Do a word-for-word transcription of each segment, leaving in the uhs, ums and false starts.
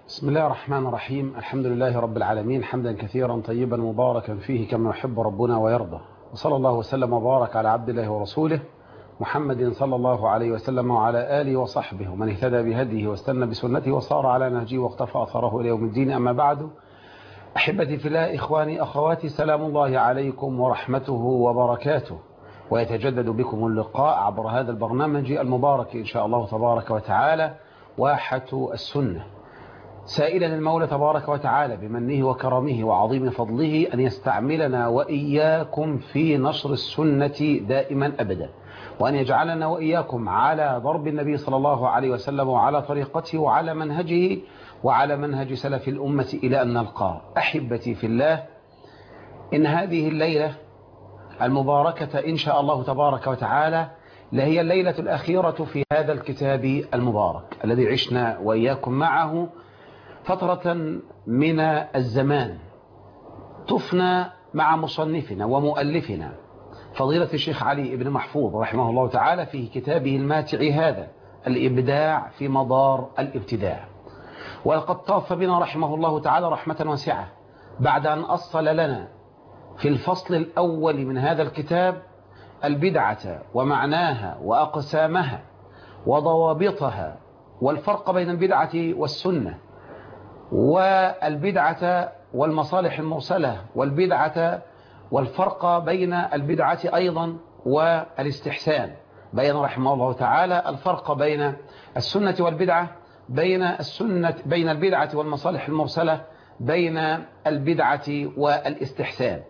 بسم الله الرحمن الرحيم. الحمد لله رب العالمين، حمدا كثيرا طيبا مباركا فيه كما يحب ربنا ويرضى، وصلى الله وسلم وبارك على عبد الله ورسوله محمد صلى الله عليه وسلم وعلى آله وصحبه ومن اهتدى بهديه واستنى بسنته وصار على نهجه واقتفى أثره إلى يوم الدين. أما بعد، أحبتي في الله، إخواني أخواتي، سلام الله عليكم ورحمته وبركاته، ويتجدد بكم اللقاء عبر هذا البرنامج المبارك إن شاء الله تبارك وتعالى، واحة السنة، سائلا المولى تبارك وتعالى بمنه وكرمه وعظيم فضله أن يستعملنا وإياكم في نشر السنة دائما أبدا، وأن يجعلنا وإياكم على ضرب النبي صلى الله عليه وسلم وعلى طريقته وعلى منهجه وعلى منهج سلف الأمة إلى أن نلقاه. أحبتي في الله، إن هذه الليلة المباركة إن شاء الله تبارك وتعالى لهي الليلة الأخيرة في هذا الكتاب المبارك الذي عشنا وإياكم معه فترة من الزمان، طفنا مع مصنفنا ومؤلفنا فضيلة الشيخ علي بن محفوظ رحمه الله تعالى في كتابه الماتع هذا الإبداع في مدار الابتداع. ولقد طاف بنا رحمه الله تعالى رحمة واسعة بعد أن أصل لنا في الفصل الأول من هذا الكتاب البدعة ومعناها وأقسامها وضوابطها والفرق بين البدعة والسنة والبدعة والمصالح المرسلة والبدعة والفرق بين البدعة أيضا والاستحسان، بين رحمه الله تعالى الفرق بين السنة والبدعة، بين السنة بين البدعة والمصالح المرسلة، بين البدعة والاستحسان.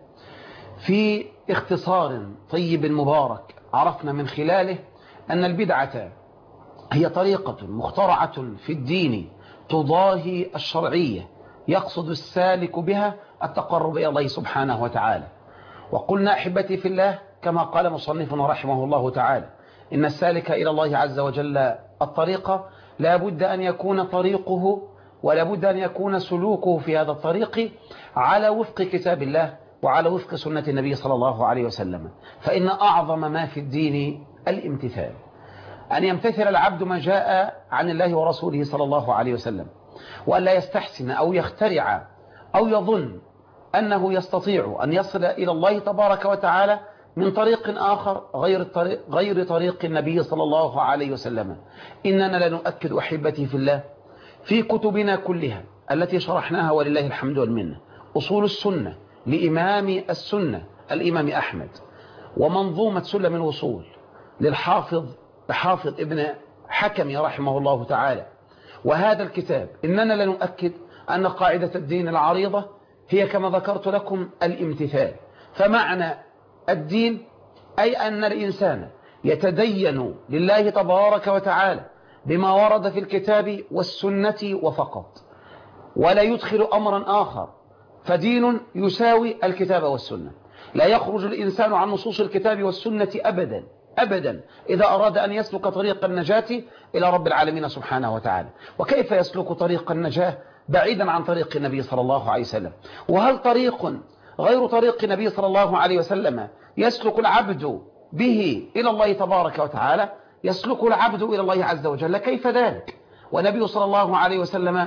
في اختصار طيب مبارك عرفنا من خلاله أن البدعة هي طريقة مخترعة في الدين تضاهي الشرعية يقصد السالك بها التقرب إلى الله سبحانه وتعالى. وقلنا أحبتي في الله كما قال مصنفنا رحمه الله تعالى إن السالك إلى الله عز وجل الطريقة لا بد أن يكون طريقه ولا بد أن يكون سلوكه في هذا الطريق على وفق كتاب الله وعلى وفق سنة النبي صلى الله عليه وسلم، فإن أعظم ما في الدين الامتثال، أن يمتثل العبد ما جاء عن الله ورسوله صلى الله عليه وسلم، وأن لا يستحسن أو يخترع أو يظن أنه يستطيع أن يصل إلى الله تبارك وتعالى من طريق آخر غير طريق, غير طريق النبي صلى الله عليه وسلم. إننا لنؤكد أحبتي في الله في كتبنا كلها التي شرحناها ولله الحمد والمنة أصول السنة لإمام السنة الإمام أحمد، ومنظومة سلم الوصول للحافظ حافظ ابن حكم رحمه الله تعالى، وهذا الكتاب إننا لنؤكد أن قاعدة الدين العريضة هي كما ذكرت لكم الامتثال. فمعنى الدين أي أن الإنسان يتدين لله تبارك وتعالى بما ورد في الكتاب والسنة وفقط، ولا يدخل أمرا آخر، فدين يساوي الكتاب والسنة. لا يخرج الإنسان عن نصوص الكتاب والسنة أبدا أبدا إذا أراد أن يسلك طريق النجاة إلى رب العالمين سبحانه وتعالى. وكيف يسلك طريق النجاة بعيدا عن طريق النبي صلى الله عليه وسلم؟ وهل طريق غير طريق النبي صلى الله عليه وسلم يسلك العبد به إلى الله تبارك وتعالى؟ يسلك العبد إلى الله عز وجل، كيف ذلك ونبي صلى الله عليه وسلم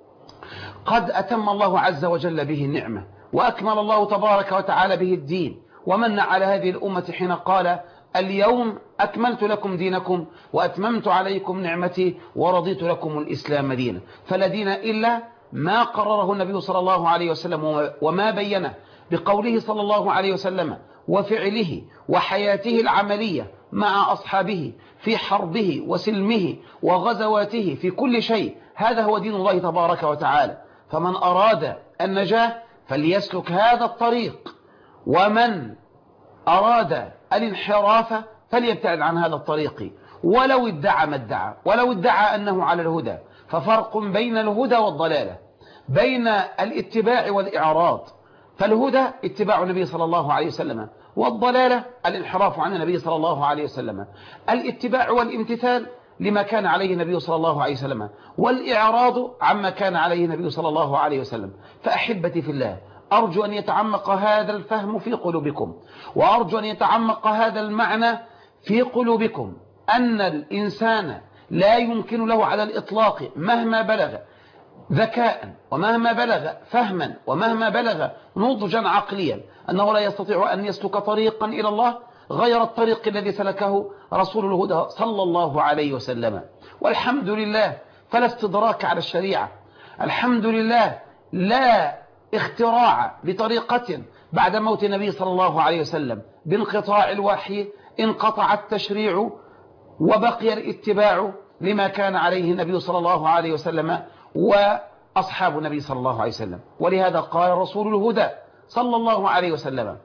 قد أتم الله عز وجل به النعمة وأكمل الله تبارك وتعالى به الدين ومن على هذه الأمة حين قال اليوم أكملت لكم دينكم وأتممت عليكم نعمتي ورضيت لكم الإسلام دينا. فلا دين إلا ما قرره النبي صلى الله عليه وسلم وما بينه بقوله صلى الله عليه وسلم وفعله وحياته العملية مع أصحابه في حربه وسلمه وغزواته في كل شيء. هذا هو دين الله تبارك وتعالى. فمن أراد النجاة فليسلك هذا الطريق، ومن أراد الانحراف فليبتعد عن هذا الطريق ولو ادعى ما ادعى، ولو ادعى أنه على الهدى. ففرق بين الهدى والضلالة، بين الاتباع والإعراض. فالهدى اتباع النبي صلى الله عليه وسلم، والضلالة الانحراف عن النبي صلى الله عليه وسلم. الاتباع والامتثال لما كان عليه النبي صلى الله عليه وسلم، والإعراض عما كان عليه النبي صلى الله عليه وسلم. فأحبتي في الله، أرجو أن يتعمق هذا الفهم في قلوبكم، وأرجو أن يتعمق هذا المعنى في قلوبكم، أن الإنسان لا يمكن له على الإطلاق مهما بلغ ذكاء ومهما بلغ فهما ومهما بلغ نضجا عقليا أنه لا يستطيع أن يسلك طريقا إلى الله غير الطريق الذي سلكه رسول الهدى صلى الله عليه وسلم. والحمد لله فلا استدراك على الشريعة، الحمد لله لا اختراع بطريقة بعد موت النبي صلى الله عليه وسلم. بانقطاع الوحي انقطع التشريع وبقي الاتباع لما كان عليه النبي صلى الله عليه وسلم وأصحاب النبي صلى الله عليه وسلم. ولهذا قال رسول الهدى صلى الله عليه وسلم: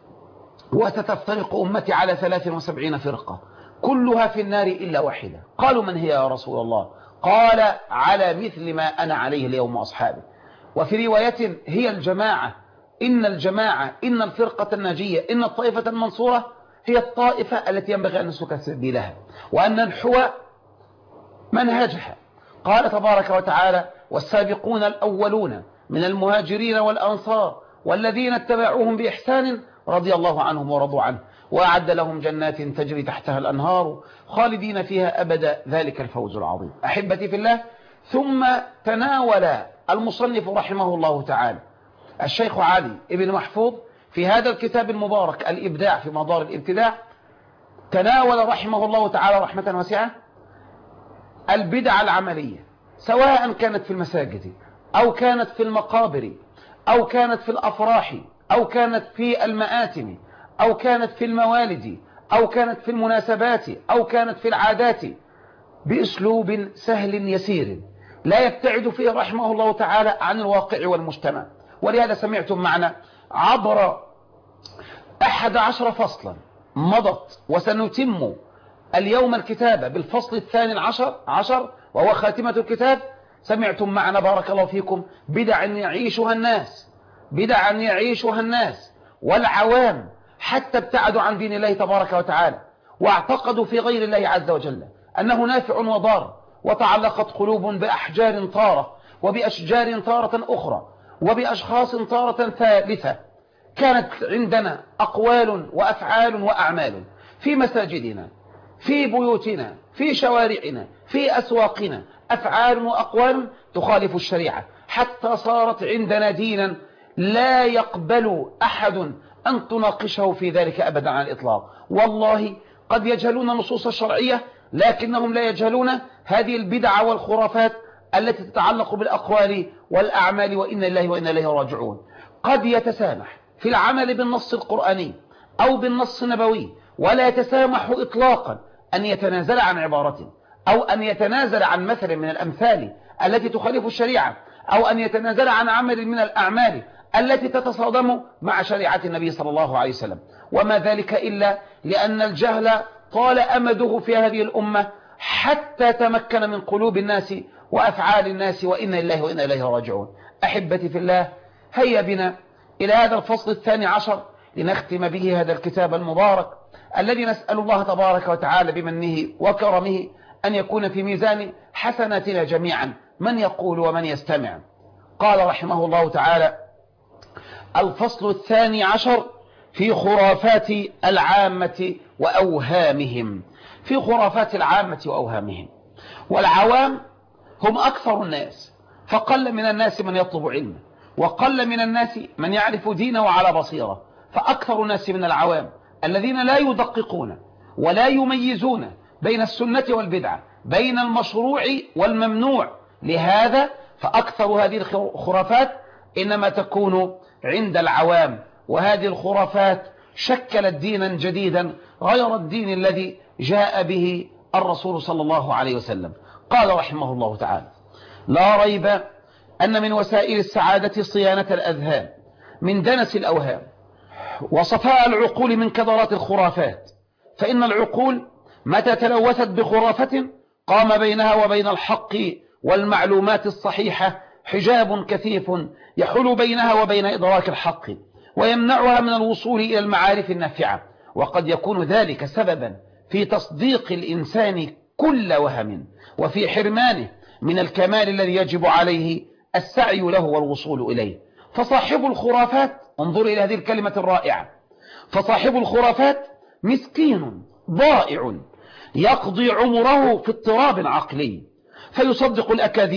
وستفترق أمتي على ثلاث وسبعين فرقة كلها في النار إلا واحدة. قالوا: من هي يا رسول الله؟ قال: على مثل ما أنا عليه اليوم وأصحابي. وفي رواية: هي الجماعة، إن الجماعة، إن الفرقة الناجية، إن الطائفة المنصورة هي الطائفة التي ينبغي أن نسلك سبيلها وأن ننحو منهجها. قال تبارك وتعالى: والسابقون الأولون من المهاجرين والأنصار والذين اتبعوهم بإحسان رضي الله عنهم ورضوا عنه وأعد لهم جنات تجري تحتها الأنهار خالدين فيها أبدا ذلك الفوز العظيم. أحبتي في الله، ثم تناول المصنف رحمه الله تعالى الشيخ علي ابن محفوظ في هذا الكتاب المبارك الإبداع في مدار الابتداع، تناول رحمه الله تعالى رحمة واسعة البدع العملية، سواء كانت في المساجد أو كانت في المقابر أو كانت في الأفراح أو كانت في المآتم أو كانت في الموالد أو كانت في المناسبات أو كانت في العادات، بأسلوب سهل يسير لا يبتعد فيه رحمه الله تعالى عن الواقع والمجتمع. ولهذا سمعتم معنا عبر أحد عشر فصلا مضت، وسنتم اليوم الكتابة بالفصل الثاني عشر عشر وهو خاتمة الكتاب. سمعتم معنا بارك الله فيكم بدعا يعيشها الناس، بدعا يعيشها الناس والعوام حتى ابتعدوا عن دين الله تبارك وتعالى واعتقدوا في غير الله عز وجل أنه نافع وضار، وتعلقت قلوب بأحجار طارة وبأشجار طارة أخرى وبأشخاص طارة ثالثة. كانت عندنا أقوال وأفعال وأعمال في مساجدنا، في بيوتنا، في شوارعنا، في أسواقنا، أفعال وأقوال تخالف الشريعة، حتى صارت عندنا دينا لا يقبل أحد أن تناقشه في ذلك أبدا على الإطلاق. والله قد يجهلون النصوص الشرعية لكنهم لا يجهلون هذه البدع والخرافات التي تتعلق بالأقوال والأعمال، وإنا الله وإنا إليه راجعون. قد يتسامح في العمل بالنص القرآني أو بالنص النبوي، ولا يتسامح إطلاقا أن يتنازل عن عبارة أو أن يتنازل عن مثل من الأمثال التي تخالف الشريعة أو أن يتنازل عن عمل من الأعمال التي تتصادم مع شريعة النبي صلى الله عليه وسلم. وما ذلك إلا لأن الجهل طال أمده في هذه الأمة حتى تمكن من قلوب الناس وأفعال الناس، وإنا الله وإنا إليه راجعون. أحبتي في الله، هيا بنا إلى هذا الفصل الثاني عشر لنختم به هذا الكتاب المبارك الذي نسأل الله تبارك وتعالى بمنه وكرمه أن يكون في ميزان حسناتنا جميعا من يقول ومن يستمع. قال رحمه الله تعالى: الفصل الثاني عشر في خرافات العامة وأوهامهم. في خرافات العامة وأوهامهم. والعوام هم أكثر الناس، فقل من الناس من يطلب علما، وقل من الناس من يعرف دينه على بصيرة. فأكثر الناس من العوام الذين لا يدققون ولا يميزون بين السنة والبدعة، بين المشروع والممنوع. لهذا فأكثر هذه الخرافات إنما تكون عند العوام، وهذه الخرافات شكلت دينا جديدا غير الدين الذي جاء به الرسول صلى الله عليه وسلم. قال رحمه الله تعالى: لا ريب أن من وسائل السعادة صيانة الأذهان من دنس الأوهام وصفاء العقول من كدرات الخرافات، فإن العقول متى تلوثت بخرافة قام بينها وبين الحق والمعلومات الصحيحة حجاب كثيف يحول بينها وبين إدراك الحق ويمنعها من الوصول إلى المعارف النافعة، وقد يكون ذلك سببا في تصديق الإنسان كل وهم وفي حرمانه من الكمال الذي يجب عليه السعي له والوصول إليه. فصاحب الخرافات، انظر إلى هذه الكلمة الرائعة، فصاحب الخرافات مسكين ضائع يقضي عمره في اضطراب عقلي، فيصدق الأكاذيب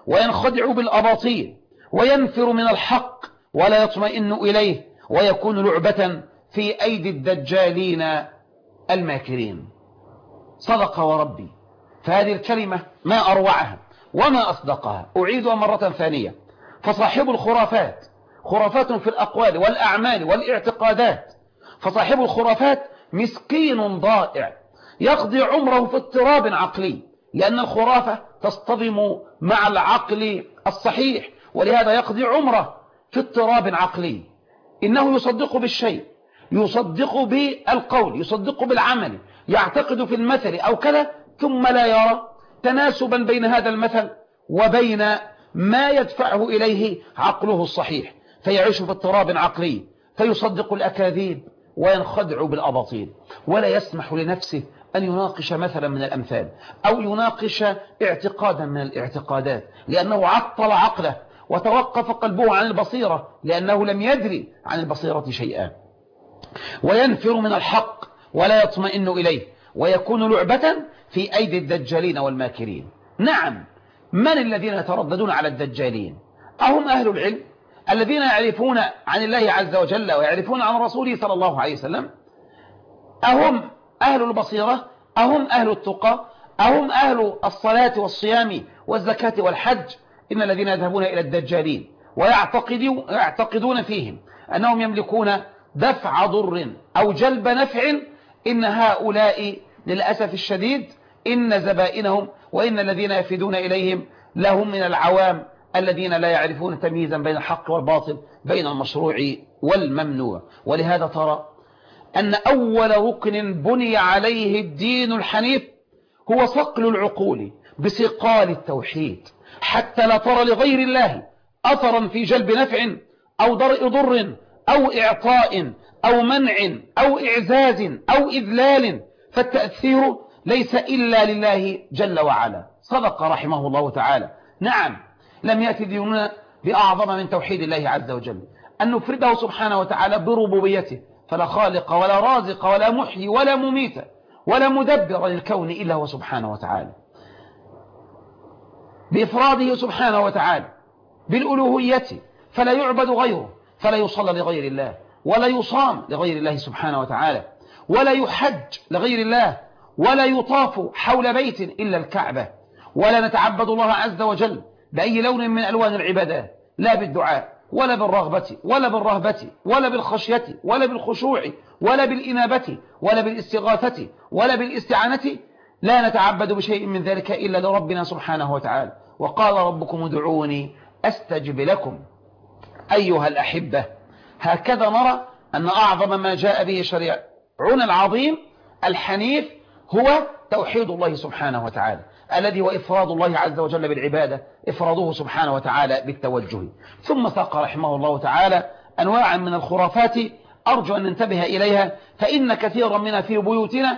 وينخدع بالأباطيل وينفر من الحق ولا يطمئن إليه ويكون لعبة في أيدي الدجالين الماكرين. صدق وربي. فهذه الكلمة ما أروعها وما أصدقها. أعيدها مرة ثانية. فصاحب الخرافات خرافات في الأقوال والأعمال والاعتقادات، فصاحب الخرافات مسكين ضائع يقضي عمره في اضطراب عقلي، لأن الخرافة تصطدم مع العقل الصحيح، ولهذا يقضي عمره في اضطراب عقلي. إنه يصدق بالشيء، يصدق بالقول، يصدق بالعمل، يعتقد في المثل أو كذا، ثم لا يرى تناسبا بين هذا المثل وبين ما يدفعه إليه عقله الصحيح، فيعيش في اضطراب عقلي، فيصدق الأكاذيب وينخدع بالأباطيل، ولا يسمح لنفسه أن يناقش مثلا من الأمثال أو يناقش اعتقادا من الاعتقادات، لأنه عطل عقله وتوقف قلبه عن البصيرة، لأنه لم يدري عن البصيرة شيئا. وينفر من الحق ولا يطمئن إليه ويكون لعبة في أيدي الدجالين والماكرين. نعم، من الذين يترددون على الدجالين؟ أهم أهل العلم الذين يعرفون عن الله عز وجل ويعرفون عن رسوله صلى الله عليه وسلم؟ أهم أهل البصيرة؟ أهم أهل التقى؟ أهم أهل الصلاة والصيام والزكاة والحج؟ إن الذين يذهبون إلى الدجالين ويعتقدون فيهم أنهم يملكون دفع ضر أو جلب نفع، إن هؤلاء للأسف الشديد إن زبائنهم وإن الذين يفدون إليهم لهم من العوام الذين لا يعرفون تمييزا بين الحق والباطل، بين المشروع والممنوع. ولهذا ترى أن أول ركن بني عليه الدين الحنيف هو صقل العقول بصقال التوحيد، حتى لا ترى لغير الله أثرا في جلب نفع أو درء ضر أو إعطاء أو منع أو إعزاز أو إذلال، فالتأثير ليس إلا لله جل وعلا. صدق رحمه الله تعالى. نعم، لم يأتي ديننا بأعظم من توحيد الله عز وجل، أن نفرده سبحانه وتعالى بربوبيته، فلا خالق ولا رازق ولا محيي ولا مميت ولا مدبر للكون إلا هو سبحانه وتعالى، بإفراده سبحانه وتعالى بالألوهية، فلا يعبد غيره، فلا يصلى لغير الله ولا يصام لغير الله سبحانه وتعالى، ولا يحج لغير الله، ولا يطاف حول بيت إلا الكعبة، ولا نتعبد الله عز وجل بأي لون من ألوان العبادات، لا بالدعاء ولا بالرغبة ولا بالرهبة ولا بالخشية ولا بالخشوع ولا بالإنابة ولا بالاستغاثة ولا بالاستعانة، لا نتعبد بشيء من ذلك إلا لربنا سبحانه وتعالى. وقال ربكم ادعوني أستجب لكم. أيها الأحبة، هكذا نرى أن أعظم ما جاء به شريعتنا العظيم الحنيف هو توحيد الله سبحانه وتعالى، الذي هو إفراد الله عز وجل بالعبادة، إفراده سبحانه وتعالى بالتوجه. ثم ساق رحمه الله تعالى أنواعا من الخرافات أرجو أن ننتبه إليها، فإن كثيرا منها في بيوتنا،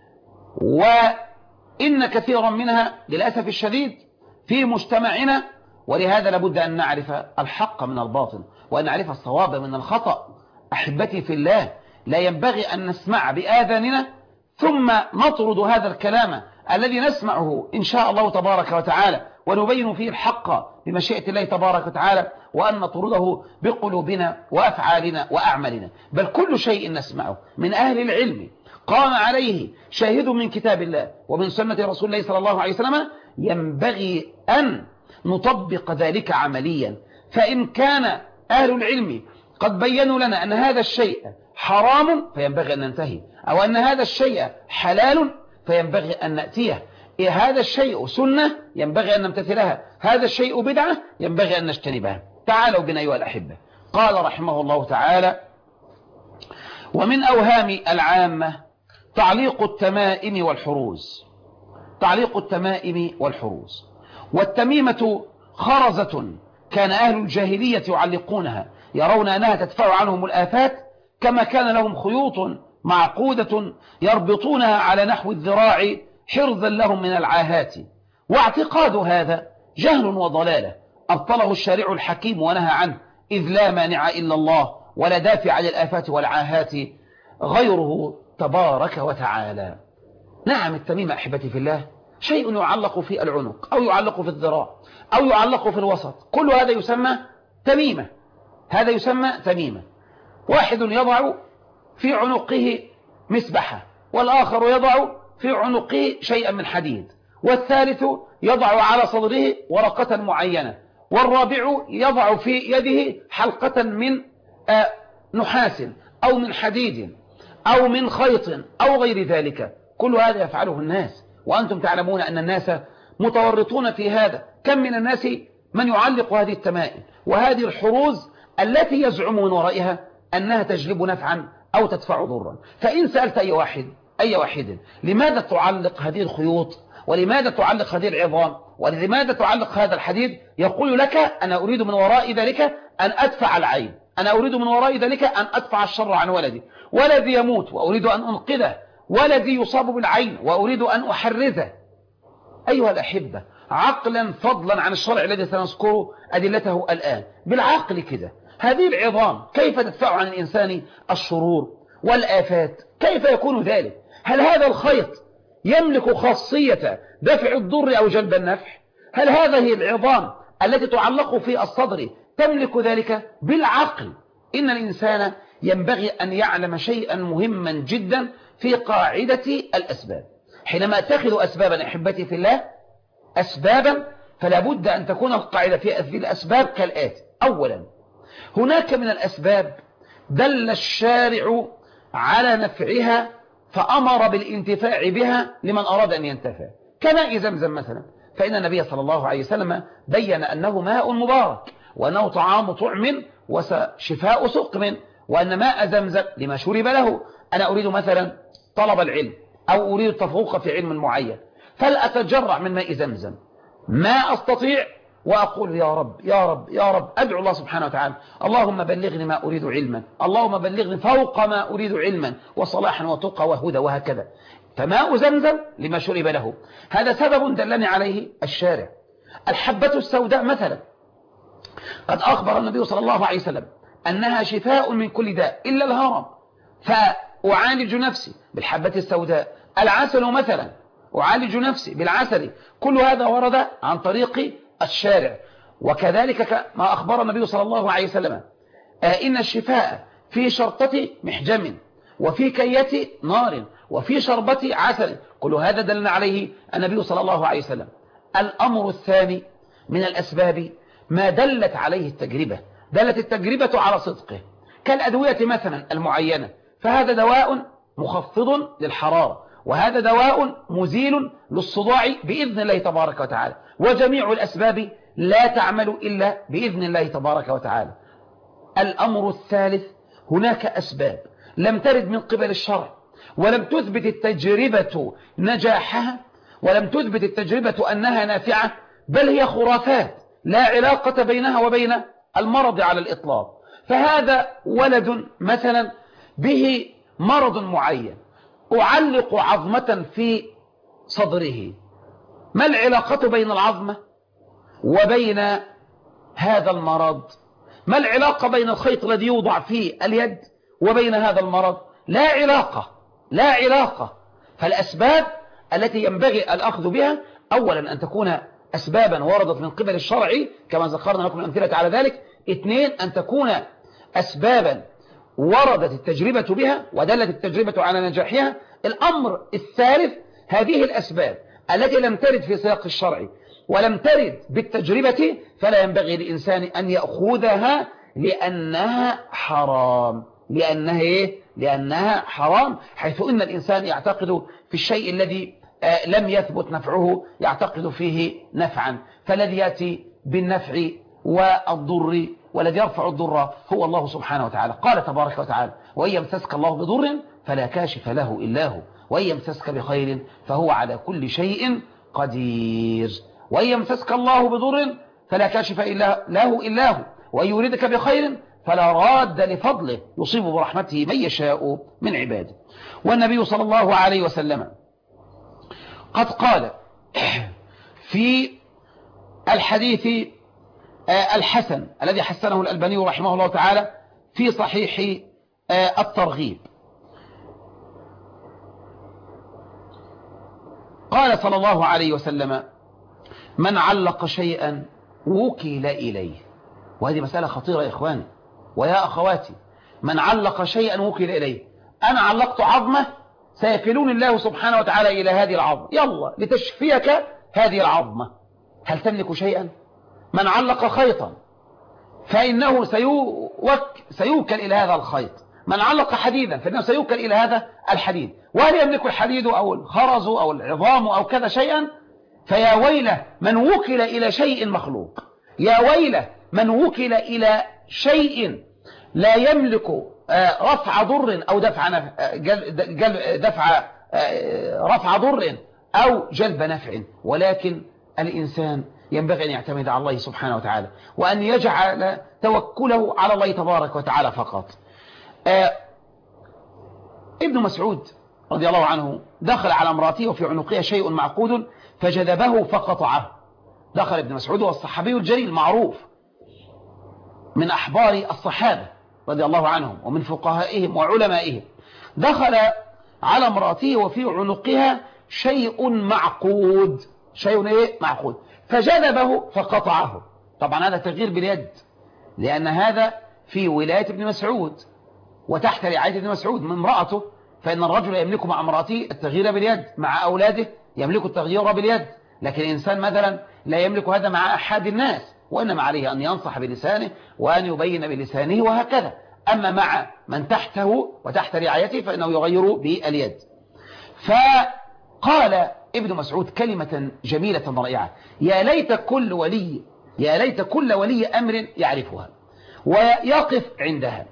وإن كثيرا منها للأسف الشديد في مجتمعنا، ولهذا لابد أن نعرف الحق من الباطل وأن نعرف الصواب من الخطأ. أحبتي في الله، لا ينبغي أن نسمع بآذاننا ثم نطرد هذا الكلام الذي نسمعه إن شاء الله تبارك وتعالى ونبين فيه الحق بمشيئة الله تبارك وتعالى، وأن نطرده بقلوبنا وأفعالنا وأعمالنا. بل كل شيء نسمعه من أهل العلم قام عليه شاهد من كتاب الله ومن سنة رسول الله صلى الله عليه وسلم، ينبغي أن نطبق ذلك عمليا. فإن كان أهل العلم قد بيّنوا لنا أن هذا الشيء حرام فينبغي أن ننتهي، أو أن هذا الشيء حلال فينبغي أن نأتيه. إيه هذا الشيء سنة ينبغي أن نمتثلها، هذا الشيء بدعة ينبغي أن نجتنبها. تعالوا بنا أيها الأحبة. قال رحمه الله تعالى: ومن أوهام العامة تعليق التمائم والحروز. تعليق التمائم والحروز. والتميمة خرزة كان أهل الجاهلية يعلقونها، يرون أنها تدفع عنهم الآفات، كما كان لهم خيوط معقودة يربطونها على نحو الذراع حرزا لهم من العاهات. واعتقاد هذا جهل وضلالة أبطله الشارع الحكيم ونهى عنه، إذ لا مانع إلا الله ولا دافع للآفات والعاهات غيره تبارك وتعالى. نعم، التميمة أحبتي في الله شيء يعلق في العنق أو يعلق في الذراع أو يعلق في الوسط، كل هذا يسمى تميمة. هذا يسمى تميمة. واحد يضع في عنقه مسبحة، والآخر يضع في عنقه شيئا من حديد، والثالث يضع على صدره ورقة معينة، والرابع يضع في يده حلقة من نحاس أو من حديد أو من خيط أو غير ذلك. كل هذا يفعله الناس، وأنتم تعلمون أن الناس متورطون في هذا. كم من الناس من يعلق هذه التمائم وهذه الحروز التي يزعم من ورائها أنها تجلب نفعا أو تدفع ضرا. فإن سألت أي واحد أي واحد لماذا تعلق هذه الخيوط، ولماذا تعلق هذه العظام، ولماذا تعلق هذا الحديد، يقول لك أنا أريد من وراء ذلك أن أدفع العين، أنا أريد من وراء ذلك أن أدفع الشر عن ولدي، ولدي يموت وأريد أن أنقذه، ولدي يصاب بالعين وأريد أن أحرزه. أيها الأحبة، عقلا فضلا عن الشرع الذي سنذكر أدلته الآن، بالعقل كده هذه العظام كيف تدفع عن الإنسان الشرور والآفات؟ كيف يكون ذلك؟ هل هذا الخيط يملك خاصية دفع الضر أو جلب النفع؟ هل هذه العظام التي تعلق في الصدر تملك ذلك؟ بالعقل. إن الإنسان ينبغي أن يعلم شيئا مهما جدا في قاعدة الأسباب. حينما أتخذ أسبابا أحبتي في الله أسبابا، فلا بد أن تكون القاعدة في الأسباب كالآتي: أولا، هناك من الأسباب دل الشارع على نفعها فأمر بالانتفاع بها لمن أراد أن ينتفع، كماء زمزم مثلا، فإن النبي صلى الله عليه وسلم بين أنه ماء مبارك، وأنه طعام طعم وشفاء سقم، وأن ماء زمزم لما شرب له. أنا أريد مثلا طلب العلم أو أريد التفوق في علم معين، فلأتجرع من ماء زمزم ما أستطيع، وأقول يا رب يا رب يا رب، أدعو الله سبحانه وتعالى: اللهم بلغني ما أريد علما، اللهم بلغني فوق ما أريد علما وصلاحا وتقى وهدى، وهكذا. فماء زمزم لما شرب له، هذا سبب دلني عليه الشارع. الحبة السوداء مثلا، قد أخبر النبي صلى الله عليه وسلم أنها شفاء من كل داء إلا الهرم، فأعالج نفسي بالحبة السوداء. العسل مثلا، أعالج نفسي بالعسل. كل هذا ورد عن طريق الشارع. وكذلك ما أخبر النبي صلى الله عليه وسلم إن الشفاء في شرطة محجم، وفي كية نار، وفي شربة عسل. كل هذا دلنا عليه النبي صلى الله عليه وسلم. الأمر الثاني من الأسباب ما دلت عليه التجربة، دلت التجربة على صدقه، كالأدوية مثلا المعينة، فهذا دواء مخفض للحرارة، وهذا دواء مزيل للصداع بإذن الله تبارك وتعالى. وجميع الأسباب لا تعمل إلا بإذن الله تبارك وتعالى. الأمر الثالث، هناك أسباب لم ترد من قبل الشرع، ولم تثبت التجربة نجاحها، ولم تثبت التجربة أنها نافعة، بل هي خرافات لا علاقة بينها وبين المرض على الإطلاق. فهذا ولد مثلا به مرض معين، أعلق عظمة في صدره، ما العلاقة بين العظمة وبين هذا المرض؟ ما العلاقة بين الخيط الذي يوضع في اليد وبين هذا المرض؟ لا علاقة، لا علاقة. فالأسباب التي ينبغي الأخذ بها، أولا أن تكون أسبابا وردت من قبل الشرع كما ذكرنا لكم الأمثلة على ذلك. اثنين، أن تكون أسبابا وردت التجربة بها ودلت التجربة على نجاحها. الأمر الثالث، هذه الأسباب التي لم ترد في سياق الشرع ولم ترد بالتجربة، فلا ينبغي للإنسان أن يأخذها لأنها حرام. لأنها إيه؟ لأنها حرام، حيث إن الإنسان يعتقد في الشيء الذي لم يثبت نفعه يعتقد فيه نفعا، فالذي يأتي بالنفع والضر والذي يرفع الضر هو الله سبحانه وتعالى. قال تبارك وتعالى: وإن يمسسك الله بضر فلا كاشف له إلا هو، وإن يمسسك بخير فهو على كل شيء قدير. وإن يمسسك الله بضر فلا كاشف إلا له إلا هو، وإن يريدك بخير فلا راد لفضله يصيب برحمته من يشاء من عباده. والنبي صلى الله عليه وسلم قد قال في الحديث الحسن الذي حسنه الألباني رحمه الله تعالى في صحيح الترغيب، قال صلى الله عليه وسلم: من علق شيئا وكل إليه. وهذه مسألة خطيرة يا إخواني ويا أخواتي. من علق شيئا وكل إليه. أنا علقت عظمة، سيكلون الله سبحانه وتعالى إلى هذه العظمة، يلا لتشفيك هذه العظمة. هل تملك شيئا؟ من علق خيطا فإنه سيوك سيوكل إلى هذا الخيط. من علق حديدا فإنه سيوكل إلى هذا الحديد. وهل يملك الحديد أو الخرز أو العظام أو كذا شيئا؟ فيا ويله من وكل إلى شيء مخلوق، يا ويله من وكل إلى شيء لا يملك رفع ضر أو دفع نفع دفع رفع ضر أو جلب نفع. ولكن الإنسان ينبغي أن يعتمد على الله سبحانه وتعالى، وأن يجعل توكله على الله تبارك وتعالى فقط. آه ابن مسعود رضي الله عنه دخل على امراته وفي عنقها شيء معقود فجذبه فقطعه. دخل ابن مسعود والصحابي الجليل معروف من أحبار الصحابة رضي الله عنهم ومن فقهائهم وعلمائهم. دخل على امراته وفي عنقها شيء معقود، شيء ايه معقود، فجذبه فقطعه. طبعا هذا تغيير باليد، لأن هذا في ولاية ابن مسعود وتحت رعاية ابن مسعود من امرأته، فإن الرجل يملك مع امرأته التغيير باليد، مع أولاده يملك التغيير باليد. لكن الإنسان مثلا لا يملك هذا مع أحد الناس، وإنما عليه أن ينصح بلسانه وأن يبين بلسانه وهكذا. أما مع من تحته وتحت رعايته فإنه يغير باليد. فقال ابن مسعود كلمة جميلة رائعة: يا ليت كل ولي يا ليت كل ولي أمر يعرفها ويقف عندها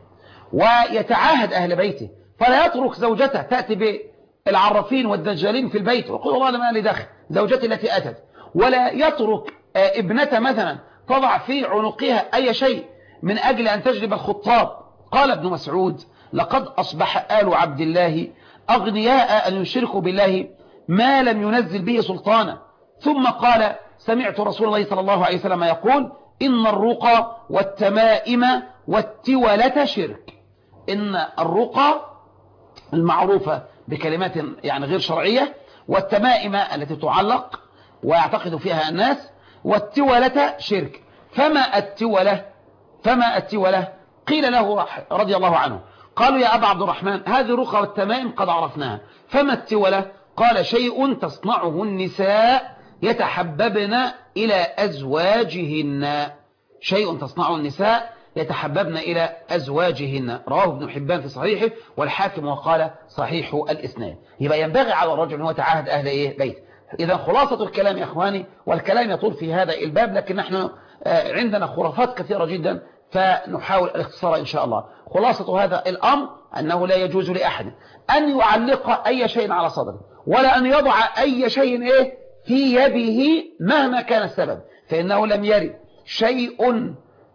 ويتعاهد أهل بيته، فلا يترك زوجته تأتي بالعرافين والدجالين في البيت ويقول والله ما لي دخل، زوجتي التي أتت، ولا يترك ابنته مثلا تضع في عنقها أي شيء من أجل أن تجلب الخطاب. قال ابن مسعود: لقد أصبح آل عبد الله أغنياء أن يشركوا بالله ما لم ينزل به سلطانا. ثم قال: سمعت رسول الله صلى الله عليه وسلم يقول: إن الرقى والتمائم والتولة شرك. إن الرقى المعروفة بكلمات يعني غير شرعية، والتمائم التي تعلق ويعتقد فيها الناس، والتولة شرك. فما التولة فما التولة قيل له رضي الله عنه، قالوا: يا أبا عبد الرحمن هذه الرقى والتمائم قد عرفناها، فما التولة؟ قال: شيء تصنعه النساء يتحببن إلى أزواجهن. شيء تصنعه النساء يتحببن إلى أزواجهن. رواه ابن حبان في صحيحه والحاكم وقال صحيح الإسناد. يبقى ينبغي على الرجل أن هو يتعاهد أهل إيه بيت. إذا خلاصة الكلام يا إخواني، والكلام يطول في هذا الباب، لكن نحن عندنا خرافات كثيرة جدا فنحاول الاختصار إن شاء الله. خلاصة هذا الأمر أنه لا يجوز لأحد أن يعلق أي شيء على صدره، ولا أن يضع أي شيء إيه في يده مهما كان السبب، فإنه لم يرد شيء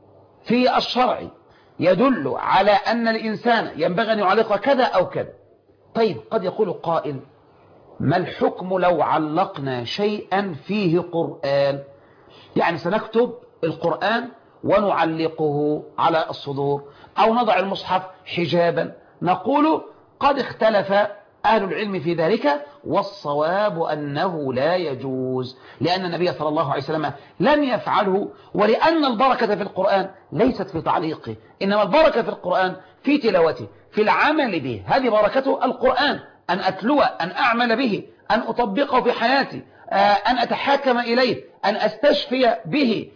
في الشرع يدل على أن الإنسان ينبغي أن يعلق كذا أو كذا. طيب قد يقول قائل: ما الحكم لو علقنا شيئا فيه قرآن؟ يعني سنكتب القرآن ونعلقه على الصدور أو نضع المصحف حجابا. نقول قد اختلف أهل العلم في ذلك، والصواب أنه لا يجوز، لأن النبي صلى الله عليه وسلم لم يفعله، ولأن البركة في القرآن ليست في تعليقه، إنما البركة في القرآن في تلاوته، في العمل به. هذه بركته القرآن، أن أتلوه، أن أعمل به، أن أطبقه في حياتي، أن أتحاكم إليه، أن أستشفي به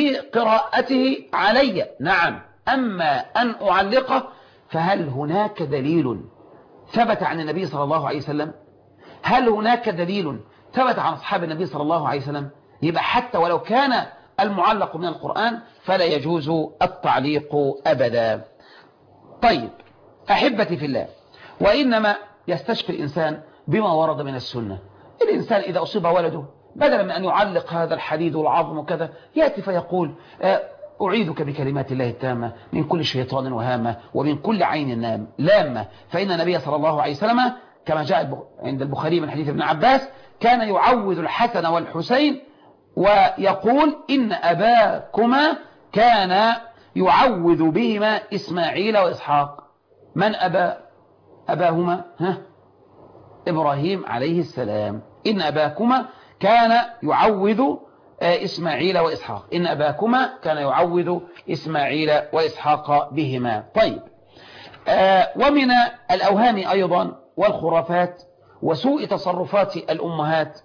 بقراءته علي. نعم. أما أن أعلقه فهل هناك دليل ثبت عن النبي صلى الله عليه وسلم؟ هل هناك دليل ثبت عن أصحاب النبي صلى الله عليه وسلم؟ يبقى حتى ولو كان المعلق من القرآن فلا يجوز التعليق أبدا. طيب أحبتي في الله، وإنما يستشفي الإنسان بما ورد من السنة. الإنسان إذا أصيب ولده بدلا من أن يعلق هذا الحديد والعظم وكذا، يأتي فيقول: أعيذك بكلمات الله التامة من كل شيطان وهامة ومن كل عين لامة. فإن النبي صلى الله عليه وسلم كما جاء عند البخاري من حديث ابن عباس كان يعوذ الحسن والحسين ويقول: إن أباكما كان يعوذ بهما إسماعيل وإسحاق. من أبا أباهما؟ ها؟ إبراهيم عليه السلام. إن أباكما كان يعوذ إسماعيل وإسحاق إن أباكما كان يعوذ إسماعيل وإسحاق بهما. طيب، ومن الأوهام أيضا والخرافات وسوء تصرفات الأمهات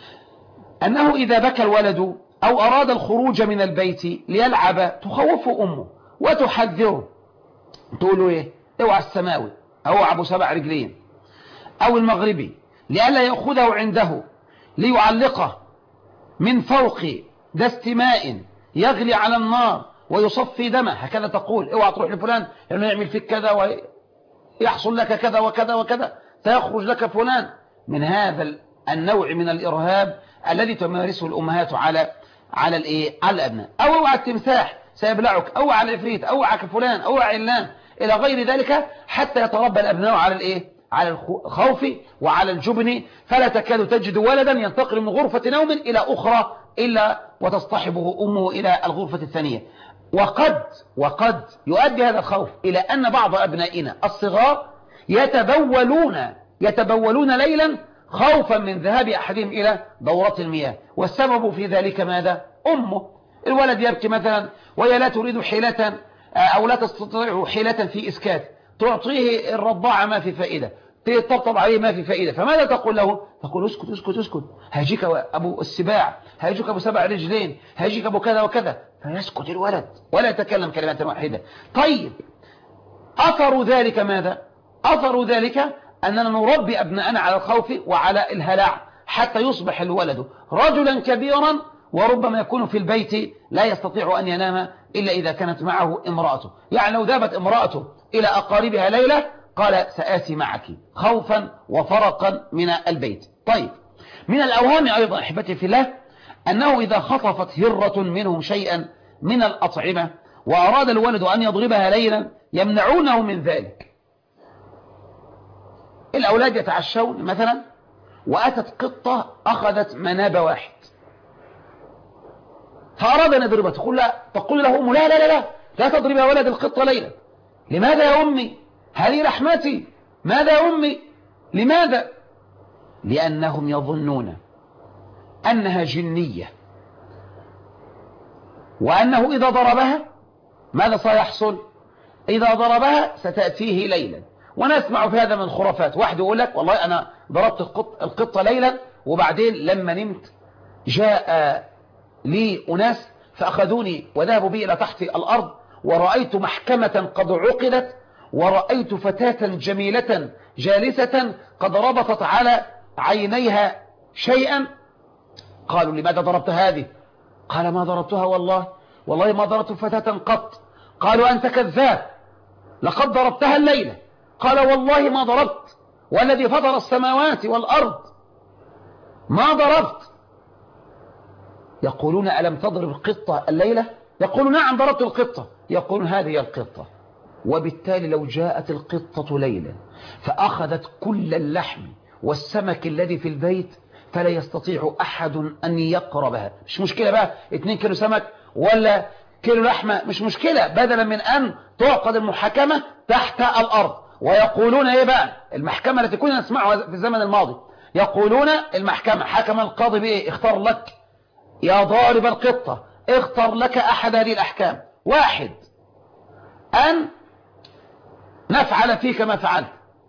أنه إذا بكى الولد أو أراد الخروج من البيت ليلعب تخوفه أمه وتحذره، تقول له إيه؟ اوعى السماوي أو أبو سبع رجلين أو المغربي لئلا يأخذه عنده ليعلقه من فوق دست ماء يغلي على النار ويصفي دمه، هكذا تقول. اوعى تروح لفلان لأنه يعمل فيك كذا ويحصل لك كذا وكذا وكذا، سيخرج لك فلان. من هذا النوع من الإرهاب الذي تمارسه الأمهات على على الايه على الأبناء. أو اوعى التمساح سيبلعك، أو على العفريت، أو على فلان، أو على علان إلى غير ذلك، حتى يتربى الأبناء على الايه على الخوف وعلى الجبن، فلا تكاد تجد ولدا ينتقل من غرفة نوم إلى أخرى إلا وتصطحبه أمه إلى الغرفة الثانية. وقد وقد يؤدي هذا الخوف إلى أن بعض أبنائنا الصغار يتبولون يتبولون ليلا خوفا من ذهاب أحدهم إلى دورة المياه، والسبب في ذلك ماذا؟ أمه. الولد يبكي مثلا وهي لا تريد حيلة أو لا تستطيع حيلة في إسكات، تعطيه الرضاعة ما في فائدة، تطبطب عليه ما في فائدة، فماذا تقول له؟ تقول اسكت اسكت اسكت، هيجيك أبو السباع، هيجيك أبو سبع رجلين، هيجيك أبو كذا وكذا، فيسكت الولد ولا يتكلم كلمة واحدة. طيب، أثر ذلك ماذا؟ أثر ذلك أننا نربي أبناءنا على الخوف وعلى الهلع حتى يصبح الولد رجلا كبيرا، وربما يكون في البيت لا يستطيع أن ينام إلا إذا كانت معه امرأته. يعني لو ذهبت امرأته إلى أقاربها ليلة قال سآتي معك، خوفا وفرقا من البيت. طيب، من الأوهام أيضا أحبتي في الله أنه إذا خطفت هرة منهم شيئا من الأطعمة وأراد الولد أن يضربها ليلا يمنعونه من ذلك. الأولاد يتعشون مثلا وأتت قطة أخذت مناب واحد فأراد أن يضربها، تقول لا تقول له أمه لا لا لا لا لا تضرب يا ولد القطة ليلا. لماذا يا أمي؟ هذه رحمتي. ماذا يا أمي؟ لماذا؟ لأنهم يظنون أنها جنية، وأنه إذا ضربها ماذا سيحصل؟ إذا ضربها ستأتيه ليلا. ونسمع في هذا من خرافات، واحد يقول لك والله أنا ضربت القطة ليلا وبعدين لما نمت جاء لي أناس فأخذوني وذهبوا بي إلى تحت الأرض ورأيت محكمة قد عقدت، ورأيت فتاة جميلة جالسة قد ربطت على عينيها شيئا. قالوا لماذا ضربت هذه؟ قال ما ضربتها والله والله ما ضربت فتاة قط. قالوا أنت كذاب، لقد ضربتها الليلة. قال والله ما ضربت، والذي فطر السماوات والأرض ما ضربت. يقولون ألم تضرب القطة الليلة؟ يقولون نعم ضربت القطة. يقولون هذه القطة. وبالتالي لو جاءت القطة ليلا فأخذت كل اللحم والسمك الذي في البيت فلا يستطيع أحد أن يقربها. مش مشكلة بقى اتنين كيلو سمك ولا كيلو لحمة، مش مشكلة، بدلا من أن تعقد المحاكمة تحت الأرض. ويقولون ايه بقى المحكمة التي كنا نسمعها في الزمن الماضي؟ يقولون المحكمة حكم القاضي بايه؟ اختار لك يا ضارب القطة، اختر لك أحد هذه الأحكام. واحد، أن نفعل فيك ما فعلت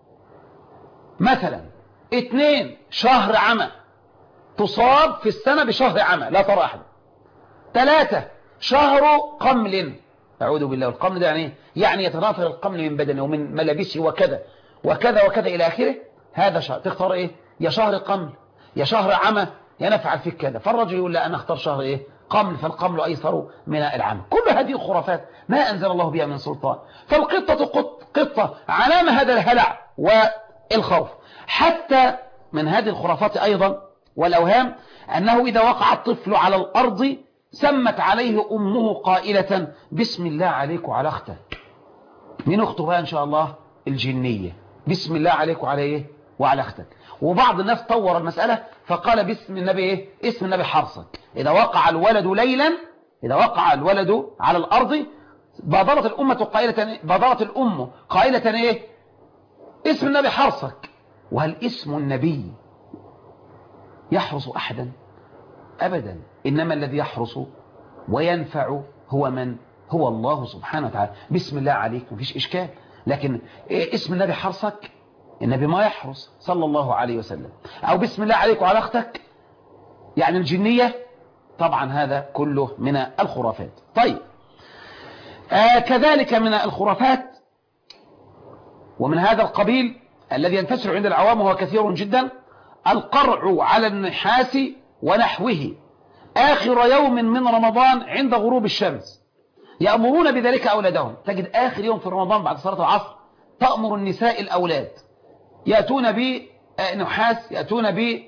مثلا. اثنين، شهر عمى، تصاب في السنة بشهر عمى لا ترى أحد. ثلاثة، شهر قمل، أعوذ بالله. والقمل ده يعني يعني يتناثر القمل من بدنه ومن ملابسه وكذا وكذا وكذا إلى آخره. هذا شهر، تختار إيه؟ يا شهر قمل يا شهر عمى يا نفعل فيك كذا. فالرجل يقول لا أنا اختار شهر إيه؟ قمل، فالقمل أيسر من العمى. كل هذه خرافات ما أنزل الله بها من سلطان. فالقطة قط قطة علامة هذا الهلع والخوف. حتى من هذه الخرافات أيضا والأوهام أنه إذا وقع الطفل على الأرض سمت عليه أمه قائلة بسم الله عليك وعلى أختك. من أخته بقى إن شاء الله؟ الجنية. بسم الله عليك وعلى إيه؟ وعلى أختك. وبعض الناس طور المسألة فقال باسم النبي إيه؟ اسم النبي حرصك. إذا وقع الولد ليلا إذا وقع الولد على الأرض بادرت الأمة قائلة بادرت الأم قائلة إيه؟ اسم النبي حرصك. وهل اسم النبي يحرس أحدا أبدا، إنما الذي يحرس وينفع هو من؟ هو الله سبحانه وتعالى. بسم الله عليك مفيش إشكال، لكن اسم النبي حرسك؟ النبي ما يحرس صلى الله عليه وسلم. أو بسم الله عليك وعلى أختك يعني الجنية، طبعا هذا كله من الخرافات. طيب آه كذلك من الخرافات ومن هذا القبيل الذي ينتشر عند العوام وهو كثير جدا القرع على النحاس ونحوه آخر يوم من رمضان عند غروب الشمس، يأمرون بذلك أولادهم. تجد آخر يوم في رمضان بعد صلاة العصر تأمر النساء الأولاد يأتون بنحاس، يأتون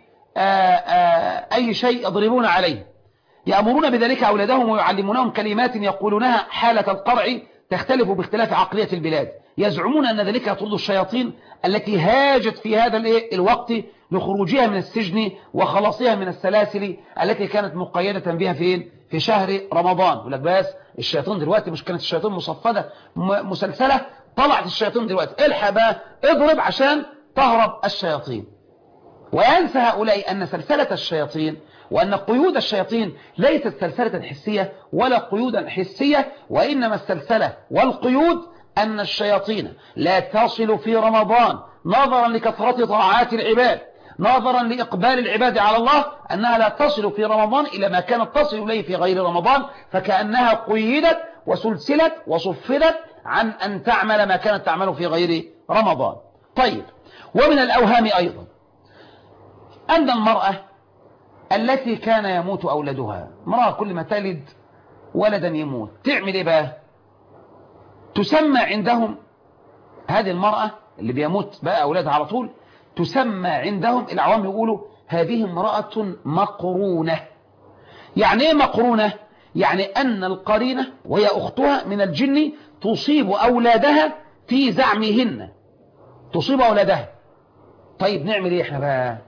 بأي شيء يضربون عليه، يأمرون بذلك أولادهم ويعلمونهم كلمات يقولونها حالة القرع تختلف باختلاف عقلية البلاد. يزعمون أن ذلك يطرد الشياطين التي هاجت في هذا الوقت لخروجها من السجن وخلاصها من السلاسل التي كانت مقيدة بها في في شهر رمضان. يقول لك بس الشياطين دلوقتي، مش كانت الشياطين مصفدة مسلسلة، طلعت الشياطين دلوقتي، الحق بقى اضرب عشان تهرب الشياطين. وينسى هؤلاء أن سلسلة الشياطين وأن قيود الشياطين ليست سلسلة حسية ولا قيودا حسية، وإنما السلسلة والقيود أن الشياطين لا تصل في رمضان نظرا لكثرة طاعات العباد، نظرا لإقبال العباد على الله، أنها لا تصل في رمضان إلى ما كانت تصل إليه في غير رمضان، فكأنها قيدت وسلسلت وصفدت عن أن تعمل ما كانت تعمله في غير رمضان. طيب ومن الأوهام أيضا أن المرأة التي كان يموت أولادها، امرأة كل ما تلد ولدا يموت، تعمل إيه بقى؟ تسمى عندهم هذه المرأة اللي بيموت بقى أولادها على طول، تسمى عندهم العوام يقولوا هذه امرأة مقرونة. يعني ايه مقرونة؟ يعني أن القرينة وهي أختها من الجن تصيب أولادها في زعمهن، تصيب أولادها. طيب نعمل ايه احنا بقى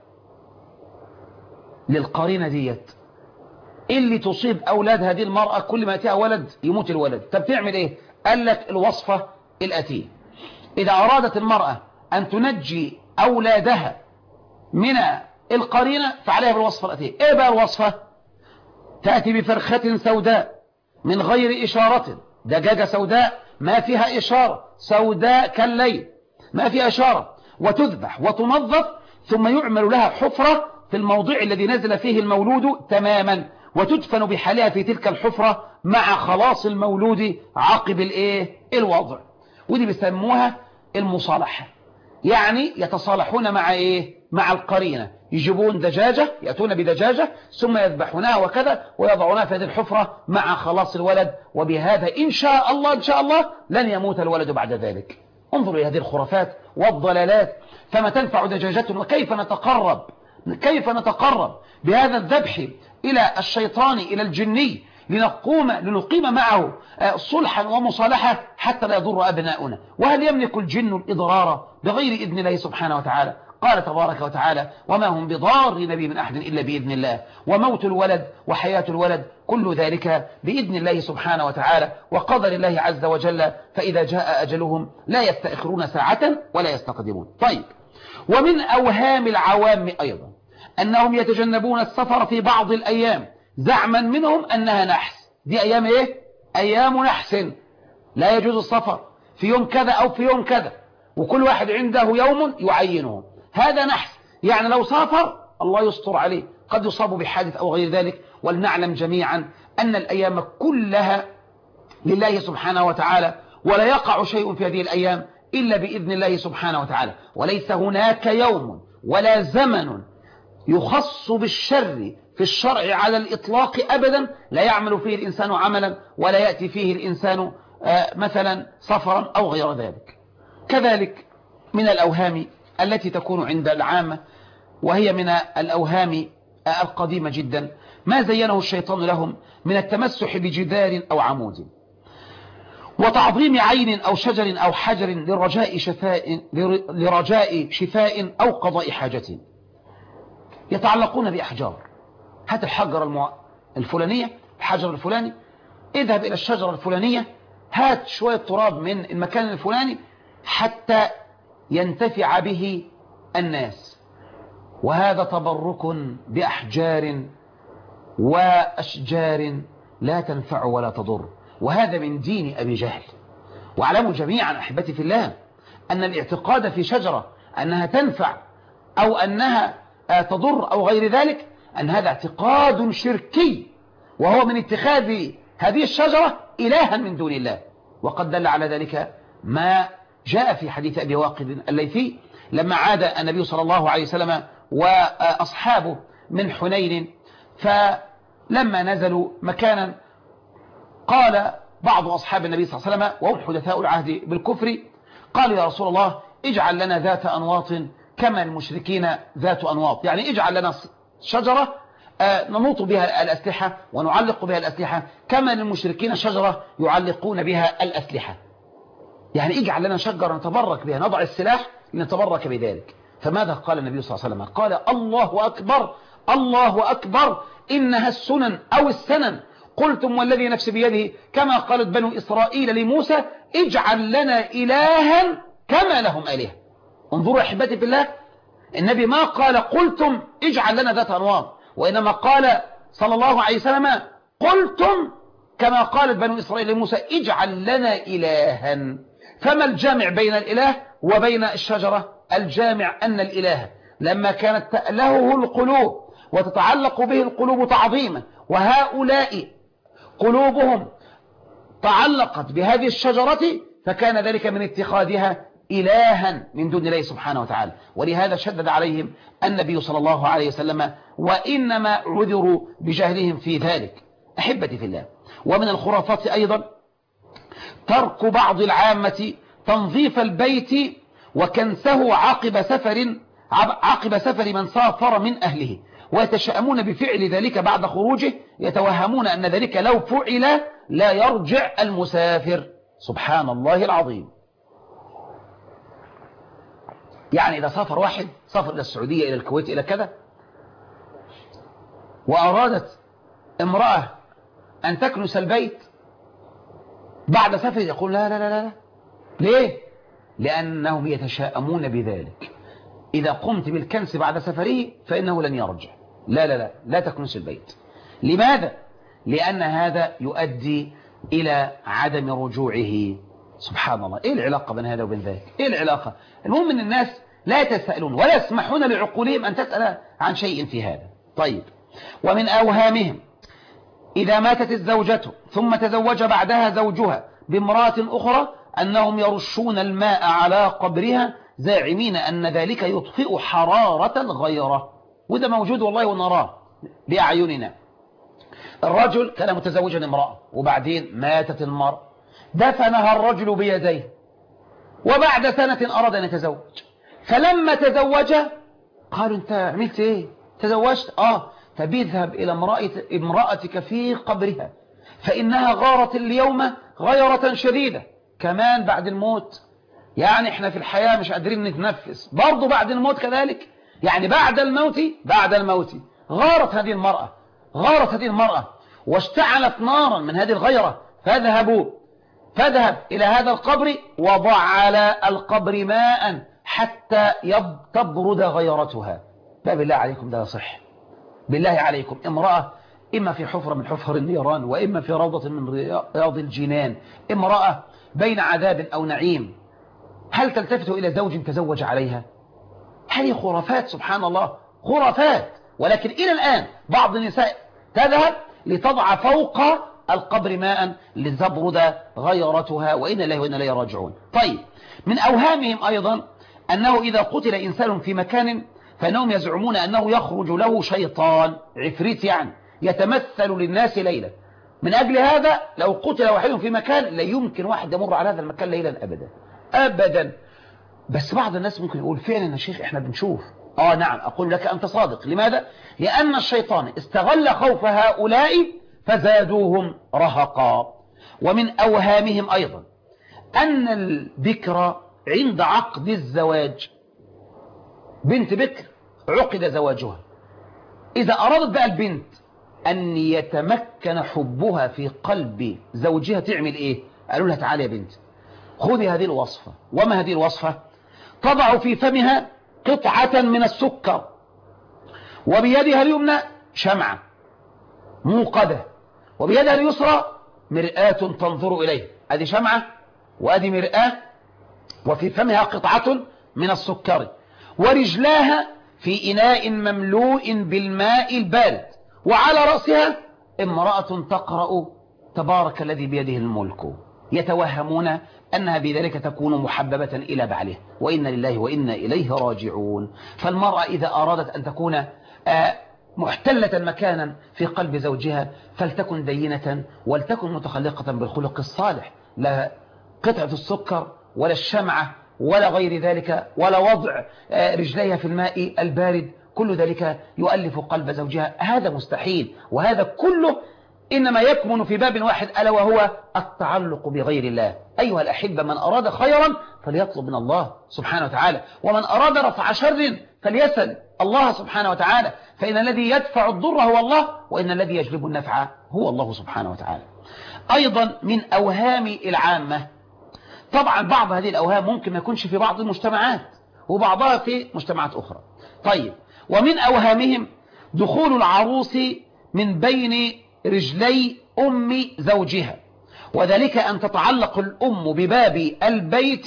للقرينة ديت اللي تصيب أولاد هذه المرأة؟ كل ما يأتيها ولد يموت الولد. طب تعمل ايه؟ قال لك الوصفة الآتية: إذا أرادت المرأة أن تنجي أولادها من القرينة فعليها بالوصفة الآتية. إيه بقى الوصفة؟ تأتي بفرخة سوداء من غير إشارة، دجاجة سوداء ما فيها إشارة، سوداء كالليل ما فيها إشارة، وتذبح وتنظف، ثم يعمل لها حفرة في الموضع الذي نزل فيه المولود تماما، وتدفن بحالها في تلك الحفرة مع خلاص المولود عقب الايه الوضع. ودي بيسموها المصالحة، يعني يتصالحون مع ايه مع القرينة، يجيبون دجاجة، يأتون بدجاجة ثم يذبحونها وكذا ويضعونها في هذه الحفرة مع خلاص الولد، وبهذا إن شاء الله إن شاء الله لن يموت الولد بعد ذلك. انظروا إلى هذه الخرافات والضلالات. فما تنفع دجاجة؟ وكيف نتقرب كيف نتقرب بهذا الذبح إلى الشيطان إلى الجني لنقوم لنقيم معه صلحا ومصالحة حتى لا يضر أبناؤنا؟ وهل يملك الجن الإضرار بغير إذن الله سبحانه وتعالى؟ قال تبارك وتعالى: وما هم بضارين به من أحد إلا بإذن الله، وموت الولد وحياة الولد كل ذلك بإذن الله سبحانه وتعالى وقدر الله عز وجل، فإذا جاء أجلهم لا يستأخرون ساعة ولا يستقدمون. طيب ومن أوهام العوام أيضا أنهم يتجنبون السفر في بعض الأيام زعما منهم أنها نحس. دي أيام إيه؟ أيام نحس، لا يجوز السفر في يوم كذا أو في يوم كذا، وكل واحد عنده يوم يعينه، هذا نحس. يعني لو سافر الله يستر عليه، قد يصاب بحادث أو غير ذلك. ولنعلم جميعا أن الأيام كلها لله سبحانه وتعالى، ولا يقع شيء في هذه الأيام إلا بإذن الله سبحانه وتعالى، وليس هناك يوم ولا زمن يخص بالشر في الشرع على الإطلاق أبدا لا يعمل فيه الإنسان عملا ولا يأتي فيه الإنسان مثلا سفرا أو غير ذلك. كذلك من الأوهام التي تكون عند العامة، وهي من الأوهام القديمة جدا، ما زينه الشيطان لهم من التمسح بجدار أو عمود، وتعظيم عين أو شجر أو حجر لرجاء شفاء, لرجاء شفاء أو قضاء حاجة. يتعلقون بأحجار، هات الحجر المو... الفلانية، الحجر الفلاني، اذهب إلى الشجرة الفلانية، هات شوية تراب من المكان الفلاني حتى ينتفع به الناس. وهذا تبرك بأحجار وأشجار لا تنفع ولا تضر، وهذا من دين أبي جهل. واعلموا جميعا أحبتي في الله أن الاعتقاد في شجرة أنها تنفع أو أنها تضر أو غير ذلك، أن هذا اعتقاد شركي، وهو من اتخاذ هذه الشجرة إلها من دون الله. وقد دل على ذلك ما جاء في حديث أبي واقد الليثي لما عاد النبي صلى الله عليه وسلم وأصحابه من حنين، فلما نزلوا مكانا قال بعض أصحاب النبي صلى الله عليه وسلم وهم حدثاء العهد بالكفر، قالوا يا رسول الله اجعل لنا ذات أنواط كما المشركين ذات أنواط، يعني اجعل لنا شجرة ننوط بها الأسلحة ونعلق بها الأسلحة كما المشركين شجرة يعلقون بها الأسلحة، يعني اجعل لنا شجرة نتبرك بها، نضع السلاح لنتبرك بذلك. فماذا قال النبي صلى الله عليه وسلم؟ قال الله أكبر الله أكبر إنها السنن أو السنن، قلتم والذي نفسي بيده كما قالت بنو إسرائيل لموسى اجعل لنا إلها كما لهم آلهة. انظروا أحبتي في الله، النبي ما قال قلتم اجعل لنا ذات أنواط، وإنما قال صلى الله عليه وسلم قلتم كما قالت بنو إسرائيل لموسى اجعل لنا إلها. فما الجامع بين الإله وبين الشجرة؟ الجامع أن الإله لما كانت تألهه القلوب وتتعلق به القلوب تعظيما، وهؤلاء قلوبهم تعلقت بهذه الشجرة، فكان ذلك من اتخاذها إلها من دون الله سبحانه وتعالى. ولهذا شدد عليهم النبي صلى الله عليه وسلم، وإنما عذروا بجهلهم في ذلك. أحبتي في الله، ومن الخرافات أيضا ترك بعض العامة تنظيف البيت وكنسه عقب سفر عقب سفر من سافر من أهله، ويتشائمون بفعل ذلك بعد خروجه، يتوهمون أن ذلك لو فعل لا يرجع المسافر. سبحان الله العظيم. يعني إذا سافر واحد، سافر إلى السعودية إلى الكويت إلى كذا، وأرادت امرأة أن تكنس البيت بعد سفر، يقول لا لا لا لا. ليه؟ لأنهم يتشائمون بذلك، إذا قمت بالكنس بعد سفره فإنه لن يرجع. لا لا لا لا تكنس البيت. لماذا؟ لأن هذا يؤدي إلى عدم رجوعه. سبحان الله، إيه العلاقة بين هذا وبين ذاك؟ إيه العلاقة؟ المهم أن الناس لا يتساءلون ولا يسمحون لعقولهم أن تسأل عن شيء في هذا. طيب، ومن أوهامهم إذا ماتت الزوجة ثم تزوج بعدها زوجها بامرأة أخرى أنهم يرشون الماء على قبرها زاعمين أن ذلك يطفئ حرارة الغيرة. وده موجود والله ونراه بأعيننا. الرجل كان متزوجا امرأة وبعدين ماتت المرأة، دفنها الرجل بيديه، وبعد سنة أراد أن يتزوج، فلما تزوج قالوا أنت عملت إيه؟ تزوجت؟ آه. فبيذهب إلى امرأتك في قبرها فإنها غارت اليوم غيرة شديدة. كمان بعد الموت، يعني احنا في الحياة مش قادرين نتنفس، برضو بعد الموت كذلك، يعني بعد الموت بعد الموت غارت هذه المرأة غارت هذه المرأة واشتعلت نارا من هذه الغيرة. فذهبوا فذهب إلى هذا القبر وضع على القبر ماء حتى تبرد غيرتها. فبالله عليكم ده يصح؟ بالله عليكم امرأة إما في حفرة من حفر النيران وإما في روضة من رياض الجنان، امرأة بين عذاب أو نعيم، هل تلتفت إلى زوج تزوج عليها؟ هذه خرافات سبحان الله، خرافات. ولكن إلى الآن بعض النساء تذهب لتضع فوق القبر ماء لتبرد غيرتها، وإن الله وإن إليه راجعون. طيب، من أوهامهم أيضا أنه إذا قتل إنسان في مكان فإنهم يزعمون أنه يخرج له شيطان عفريت، يعني يتمثل للناس ليلا. من أجل هذا لو قتل واحد في مكان لا يمكن واحد يمر على هذا المكان ليلا أبدا أبدا. بس بعض الناس ممكن يقول فعلا يا شيخ احنا بنشوف. آه نعم، أقول لك أنت صادق. لماذا؟ لأن الشيطان استغل خوف هؤلاء فزادوهم رهقا. ومن أوهامهم أيضا أن البكر عند عقد الزواج، بنت بكر عقد زواجها، إذا أرادت بقى البنت أن يتمكن حبها في قلب زوجها تعمل إيه؟ قالوا لها تعالي يا بنت خذي هذه الوصفة. وما هذه الوصفة؟ تضع في فمها قطعة من السكر وبيدها اليمنى شمعة موقدة، وبيدها اليسرى مرآة تنظر إليه. أدي شمعة وأدي مرآة، وفي فمها قطعة من السكر، ورجلاها في إناء مملوء بالماء البارد، وعلى رأسها امرأة تقرأ تبارك الذي بيده الملك. يتوهمون أنها بذلك تكون محببة إلى بعله، وإن لله وإنا إليه راجعون. فالمرأة إذا أرادت أن تكون محتلة مكانا في قلب زوجها فلتكن دينة، ولتكن متخلقة بالخلق الصالح، لا قطعة السكر ولا الشمعة ولا غير ذلك، ولا وضع رجليها في الماء البارد، كل ذلك يؤلف قلب زوجها. هذا مستحيل، وهذا كله إنما يكمن في باب واحد، ألا وهو التعلق بغير الله. أيها الأحبة، من أراد خيرا فليطلب من الله سبحانه وتعالى، ومن أراد رفع شر فليسأل الله سبحانه وتعالى، فإن الذي يدفع الضر هو الله، وإن الذي يجلب النفع هو الله سبحانه وتعالى. أيضا من أوهام العامة، طبعا بعض هذه الأوهام ممكن ما يكونش في بعض المجتمعات وبعضها في مجتمعات أخرى. طيب، ومن أوهامهم دخول العروس من بين رجلي أم زوجها، وذلك أن تتعلق الأم بباب البيت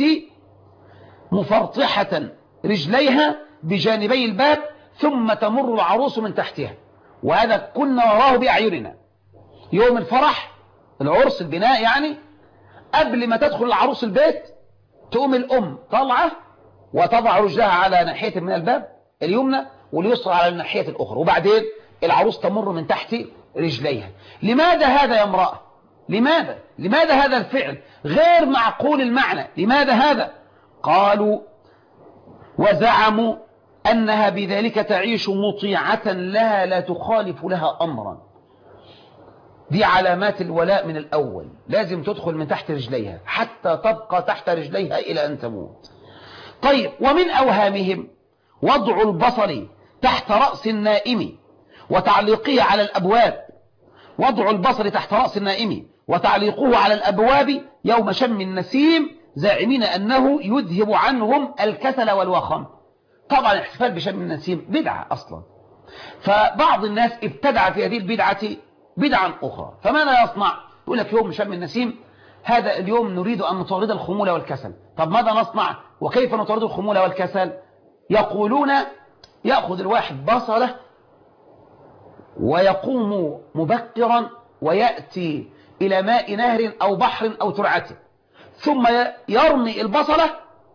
مفرطحة رجليها بجانبي الباب، ثم تمر العروس من تحتها. وهذا كنا نراه بأعيننا يوم الفرح، العرس، البناء يعني، قبل ما تدخل العروس البيت تقوم الأم طالعة وتضع رجلها على ناحية من الباب اليمنى واليسرى على الناحية الأخرى، وبعدين العروس تمر من تحت رجليها. لماذا هذا يا امرأة؟ لماذا؟ لماذا هذا الفعل غير معقول المعنى؟ لماذا هذا؟ قالوا وزعموا أنها بذلك تعيش مطيعة لها لا تخالف لها أمرا. دي علامات الولاء من الأول، لازم تدخل من تحت رجليها حتى تبقى تحت رجليها إلى أن تموت. طيب، ومن أوهامهم وضع البصر تحت رأس النائم وتعليقه على الأبواب، وضع البصر تحت رأس النائم وتعليقه على الأبواب يوم شم النسيم، زاعمين أنه يذهب عنهم الكسل والوخم. طبعا الاحتفال بشم النسيم بدعة أصلا، فبعض الناس ابتدع في هذه البدعة بدعا أخرى. فماذا يصنع؟ يقول لك يوم شم النسيم هذا اليوم نريد أن نطارد الخمول والكسل. طب ماذا نصنع وكيف نطارد الخمول والكسل؟ يقولون يأخذ الواحد بصله ويقوم مبكرا ويأتي إلى ماء نهر أو بحر أو ترعة، ثم يرمي البصلة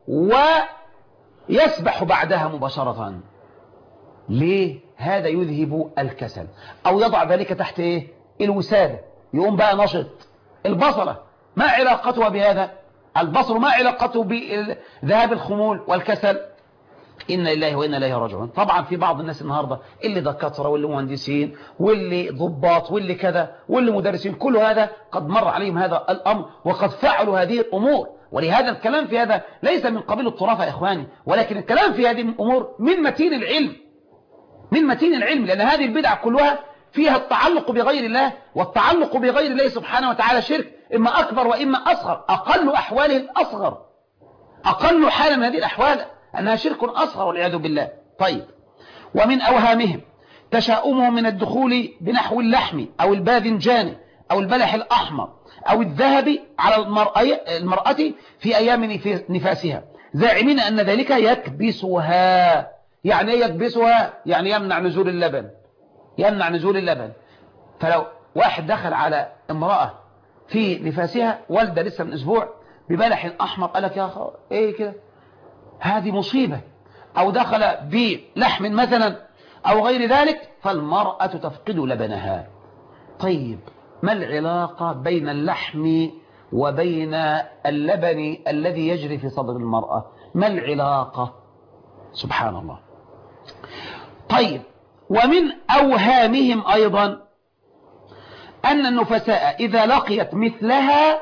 ويسبح بعدها مباشرة. ليه؟ هذا يذهب الكسل. أو يضع ذلك تحت إيه؟ الوسادة، يقوم بقى نشط. البصلة ما علاقتها بهذا؟ البصر ما علاقته بذهاب الخمول والكسل؟ إن لله وإنا إليه راجعون. طبعا في بعض الناس النهاردة اللي دكاترة واللي مهندسين واللي ضباط واللي كذا واللي مدرسين، كل هذا قد مر عليهم هذا الأمر وقد فعلوا هذه الأمور. ولهذا الكلام في هذا ليس من قبيل الطرافة يا إخواني، ولكن الكلام في هذه الأمور من متين العلم، من متين العلم، لأن هذه البدع كلها فيها التعلق بغير الله، والتعلق بغير الله سبحانه وتعالى شرك، إما أكبر وإما أصغر. أقل أحواله الأصغر، أقل حالة من هذه الأحوال أنها شرك أصغر والعياذ بالله. طيب، ومن أوهامهم تشاؤمهم من الدخول بنحو اللحم أو الباذنجان أو البلح الأحمر أو الذهب على المرأة في أيام نفاسها، زاعمين أن ذلك يكبسها. يعني ايه يكبسها؟ يعني يمنع نزول اللبن، يمنع نزول اللبن. فلو واحد دخل على امرأة في نفاسها، والدة لسه من أسبوع، ببلح أحمر، قال لك يا أخي إيه كده، هذه مصيبة. أو دخل بلحم مثلا أو غير ذلك، فالمرأة تفقد لبنها. طيب، ما العلاقة بين اللحم وبين اللبن الذي يجري في صدر المرأة؟ ما العلاقة؟ سبحان الله. طيب، ومن أوهامهم أيضا أن النفساء إذا لقيت مثلها،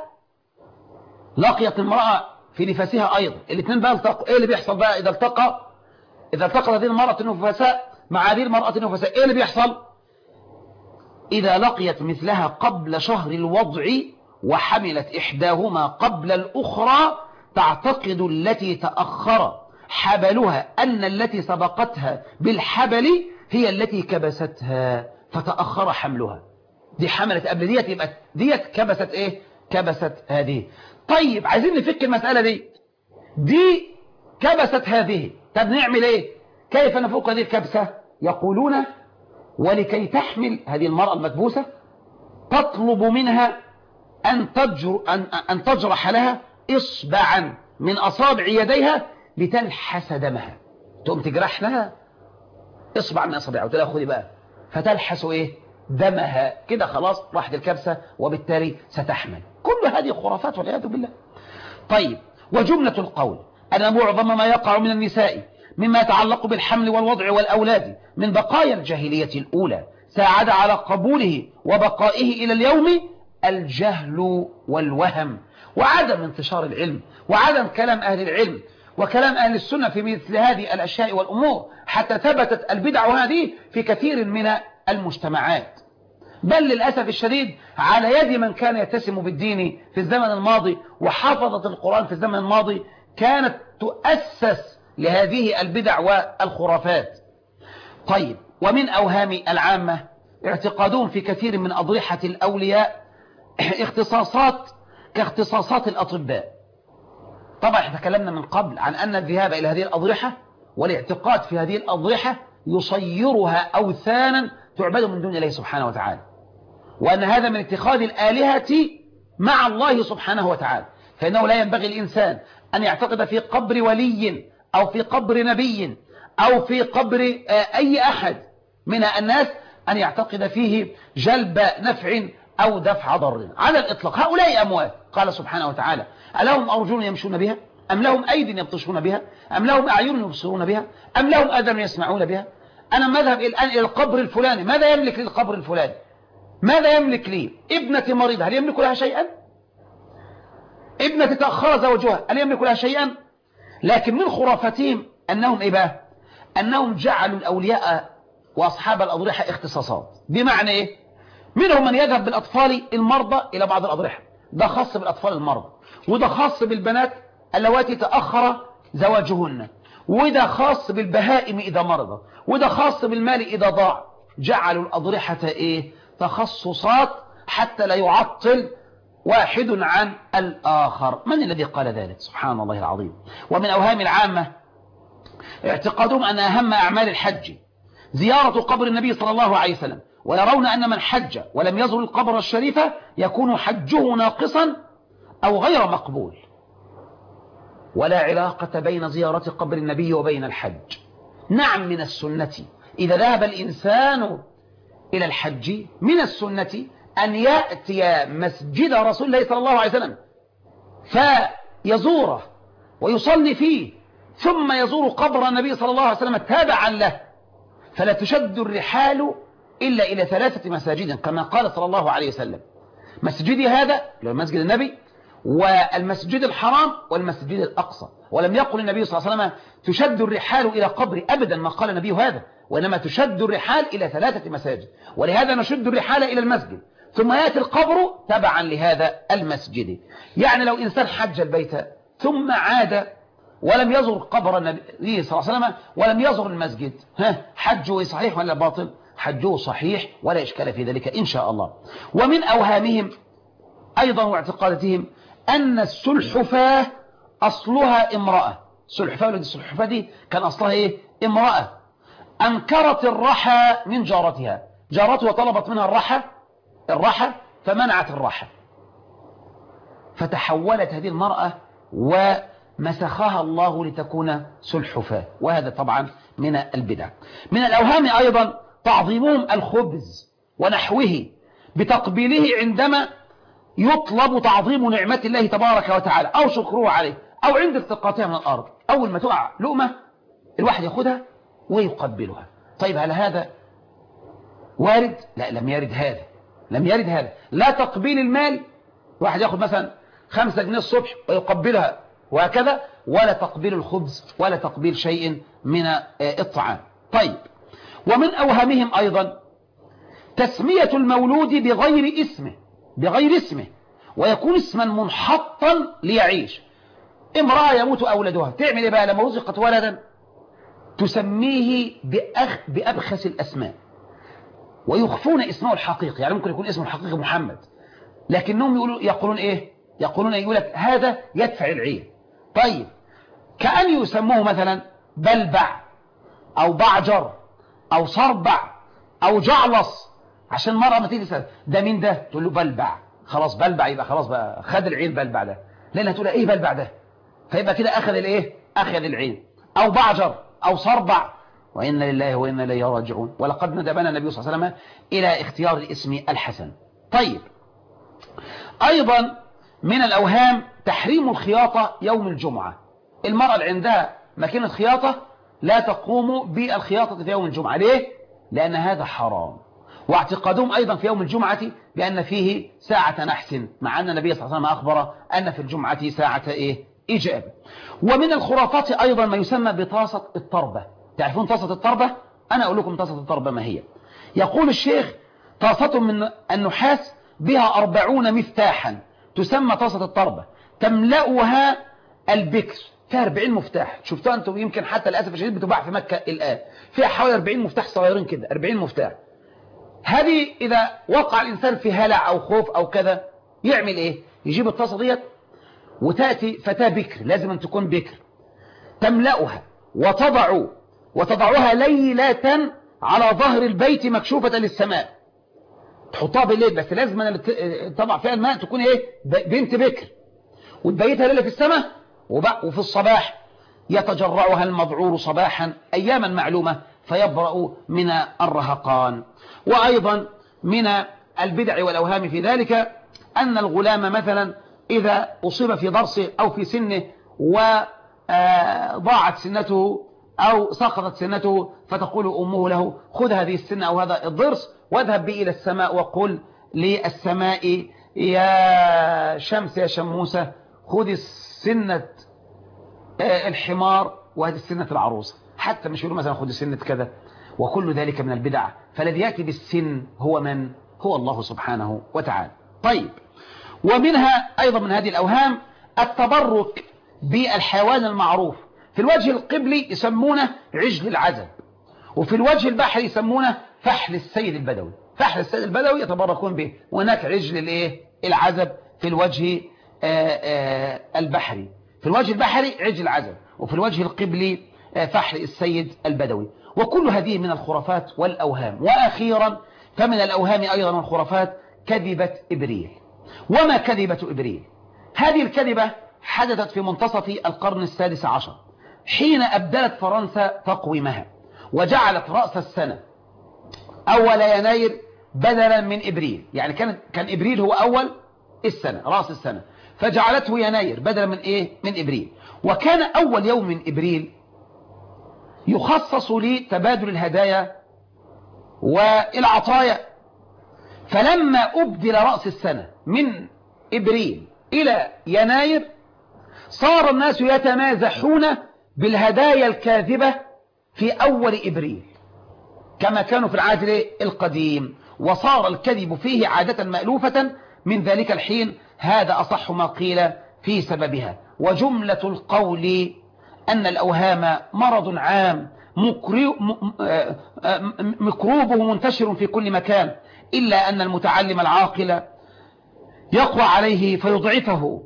لقيت المرأة في نفسها أيضا، الاثنين بقى التقوا، إيه اللي بيحصل بقى إذا التقى إذا التقت هذه المرأة النفساء مع هذه المرأة النفساء؟ إيه اللي بيحصل؟ إذا لقيت مثلها قبل شهر الوضع وحملت إحداهما قبل الأخرى، تعتقد التي تأخر حبلها أن التي سبقتها بالحبل هي التي كبستها فتأخر حملها. دي حملت قبل ديت، يبقى ديت كبست ايه؟ كبست هذه. طيب عايزين نفك المسألة دي. دي كبست هذه، طب نعمل ايه؟ كيف نفك هذه الكبسة؟ يقولون ولكي تحمل هذه المرأة المكبوسة تطلب منها أن, تجر أن, أن تجرح لها إصبعا من أصابع يديها لتلحس دمها. تقوم تجرح لها إصبع من أصابعها وتقول لها خذي بقى، فتلحس إيه؟ دمها. كده خلاص راحت الكبسة وبالتالي ستحمل. كل هذه خرافات والعياذ بالله. طيب، وجملة القول أن معظم ما يقع من النساء مما يتعلق بالحمل والوضع والأولاد من بقايا الجاهلية الأولى ساعد على قبوله وبقائه إلى اليوم الجهل والوهم وعدم انتشار العلم وعدم كلام أهل العلم وكلام أهل السنة في مثل هذه الأشياء والأمور، حتى ثبتت البدع هذه في كثير من المجتمعات. بل للأسف الشديد على يد من كان يتسم بالدين في الزمن الماضي وحفظت القرآن في الزمن الماضي كانت تؤسس لهذه البدع والخرافات. طيب، ومن أوهام العامة اعتقادهم في كثير من أضرحة الأولياء اختصاصات كاختصاصات الأطباء. طبعا احنا تكلمنا من قبل عن أن الذهاب إلى هذه الأضرحة والاعتقاد في هذه الأضرحة يصيرها أوثانا تعبد من دون الله سبحانه وتعالى، وأن هذا من اتخاذ الآلهة مع الله سبحانه وتعالى. فإنه لا ينبغي الإنسان أن يعتقد في قبر ولي أو في قبر نبي أو في قبر أي أحد من الناس أن يعتقد فيه جلب نفع أو دفع ضر على الإطلاق. هؤلاء أموات. قال سبحانه وتعالى: ألهم أرجل يمشون بها أم لهم أيدي يبطشون بها أم لهم أعين يبصرون بها أم لهم آذان يسمعون بها. أنا مذهب الآن إلى القبر الفلاني، ماذا يملك لي القبر الفلاني؟ ماذا يملك لي؟ ابنتي مريضة، هل يملك لها شيئا؟ ابنتي تأخر زوجها، هل يملك لها شيئا؟ لكن من خرافتهم أنهم إيه بقى؟ أنهم جعلوا الأولياء وأصحاب الأضرحة اختصاصات. بمعنى إيه؟ منهم من يذهب بالأطفال المرضى إلى بعض الأضرحة، ده خاص بالأطفال المرضى، وده خاص بالبنات اللواتي تأخر زواجهن، وده خاص بالبهائم إذا مرض، وده خاص بالمال إذا ضاع. جعلوا الأضرحة إيه؟ تخصصات حتى لا يعطل واحد عن الآخر. من الذي قال ذلك؟ سبحان الله العظيم. ومن أوهام العامة اعتقادهم أن أهم أعمال الحج زيارة قبر النبي صلى الله عليه وسلم، ويرون أن من حج ولم يزر القبر الشريف يكون حجه ناقصا أو غير مقبول. ولا علاقة بين زيارة قبر النبي وبين الحج. نعم، من السنة إذا ذهب الإنسان إلى الحج من السنة أن يأتي مسجد رسول الله صلى الله عليه وسلم فيزوره ويصلي فيه، ثم يزور قبر النبي صلى الله عليه وسلم تابعا له. فلا تشد الرحال إلا إلى ثلاثة مساجد كما قال صلى الله عليه وسلم: مسجدي هذا اللي هو مسجد النبي، والمسجد الحرام، والمسجد الأقصى. ولم يقل النبي صلى الله عليه وسلم تشد الرحال إلى قبر أبدا، ما قال النبي هذا، وإنما تشد الرحال إلى ثلاثة مساجد. ولهذا نشد الرحال إلى المسجد ثم يأتي القبر تبعا لهذا المسجد. يعني لو إنسان حج البيت ثم عاد ولم يزر قبر النبي صلى الله عليه وسلم ولم يزر المسجد، ها حجه صحيح ولا باطل؟ حجه صحيح ولا إشكال في ذلك إن شاء الله. ومن أوهامهم أيضا واعتقاداتهم أن السلحفاة أصلها امرأة. السلحفاة ولد السلحفاة دي كان أصلها إيه؟ امرأة. أنكرت الرحى من جارتها، جارتها طلبت منها الرحى الرحى فمنعت الرحى، فتحولت هذه المرأة ومسخها الله لتكون سلحفاة. وهذا طبعا من البدع. من الأوهام أيضا تعظيمهم الخبز ونحوه بتقبيله عندما يطلب تعظيم نعمة الله تبارك وتعالى أو شكره عليه، أو عند التقاطها من الأرض. أول ما تقع لقمة الواحد يأخذها ويقبلها. طيب هل هذا وارد؟ لا، لم يرد هذا، لم يرد هذا. لا تقبيل المال، واحد يأخذ مثلا خمسة جنيه الصبح ويقبلها وهكذا، ولا تقبيل الخبز ولا تقبيل شيء من الطعام. طيب، ومن أوهامهم أيضا تسمية المولود بغير اسمه بغير اسمه ويكون اسما منحطا ليعيش. امرأة يموت أولادها، تعمل إيه بقى لما رزقت ولدا تسميه بأخ بأبخس الأسماء، ويخفون اسمه الحقيقي. يعني ممكن يكون اسمه الحقيقي محمد، لكنهم يقولون يقولون إيه؟ يقولون يقول لك هذا يدفع العين. طيب كأن يسموه مثلا بلبع أو بعجر أو صربع أو جعلص، عشان مرة ما تيجي تسأل ده مين ده؟ تقول له بلبع، خلاص بلبع يبقى خلاص بقى خد العين بلبع ده، لأنها تقول ايه بلبع ده، فيبقى كده أخذ الايه؟ أخذ العين. أو بعجر أو صربع، وإن لله وإنا إليه راجعون. ولقد ندبنا النبي صلى الله عليه وسلم إلى اختيار الاسم الحسن. طيب أيضا من الأوهام تحريم الخياطة يوم الجمعة. المرأة اللي عندها ماكينة خياطة لا تقوم بالخياطة في يوم الجمعة. ليه؟ لأن هذا حرام. واعتقادهم أيضا في يوم الجمعة بأن فيه ساعة نحس، مع أن النبي صلى الله عليه وسلم أخبر أن في الجمعة ساعة إيه؟ إجابة. ومن الخرافات أيضا ما يسمى بطاسة الطربة. تعرفون طاسة الطربة؟ أنا أقول لكم طاسة الطربة ما هي. يقول الشيخ طاسة من النحاس بها أربعون مفتاحا تسمى طاسة الطربة، تملأها البكر، فيها أربعين مفتاح. شفتوا أنتم يمكن حتى للأسف الشديد بتباع في مكة الآن، فيها حوالي أربعين مفتاح صغيرين كده، أربعين مفتاح. هذه إذا وقع الإنسان في هلع أو خوف أو كذا يعمل إيه؟ يجيب الطاسة ديت وتأتي فتاة بكر، لازم أن تكون بكر، تملأها وتضع وتضعها ليلة على ظهر البيت مكشوفة للسماء. تحطها بالليل، بس لازم أن تضع فيها الماء تكون إيه؟ بنت بكر، وتبيتها ليلة في السماء، وفي الصباح يتجرعها المذعور صباحا أياما معلومة فيبرأ من الرهقان. وأيضا من البدع والأوهام في ذلك أن الغلام مثلا إذا أصيب في ضرسه أو في سنه وضاعت سنته أو سقطت سنته، فتقول أمه له خذ هذه السنة أو هذا الضرس واذهب به إلى السماء وقل للسماء يا شمس يا شموسة خذ السنة الحمار وهذه السنة العروسة، حتى مش يقولوا مثلا خذ سنة كذا. وكل ذلك من البدع. فالذي يأتي بالسن هو من؟ هو الله سبحانه وتعالى. طيب ومنها أيضا من هذه الأوهام التبرك بالحيوان المعروف. في الوجه القبلي يسمونه عجل العزب، وفي الوجه البحري يسمونه فحل السيد البدوي. فحل السيد البدوي يتبركون به، وهناك عجل الايه العزب في الوجه آآ آآ البحري. في الوجه البحري عجل العزب، وفي الوجه القبلي فحل السيد البدوي. وكل هذه من الخرافات والأوهام. وأخيرا فمن الأوهام أيضا والخرافات كذبة إبريل. وما كذبة إبريل؟ هذه الكذبة حدثت في منتصف القرن السادس عشر، حين أبدلت فرنسا تقويمها وجعلت رأس السنة أول يناير بدلا من إبريل. يعني كان كان إبريل هو أول السنة رأس السنة، فجعلته يناير بدلا من إيه؟ من إبريل. وكان أول يوم من إبريل يخصص لتبادل الهدايا والعطايا. فلما أبدل رأس السنة من إبريل إلى يناير صار الناس يتمازحون بالهدايا الكاذبة في أول إبريل كما كانوا في العهد القديم، وصار الكذب فيه عادة مألوفة من ذلك الحين. هذا أصح ما قيل في سببها. وجملة القول أن الأوهام مرض عام مكروبه منتشر في كل مكان، إلا أن المتعلم العاقل يقوى عليه فيضعفه،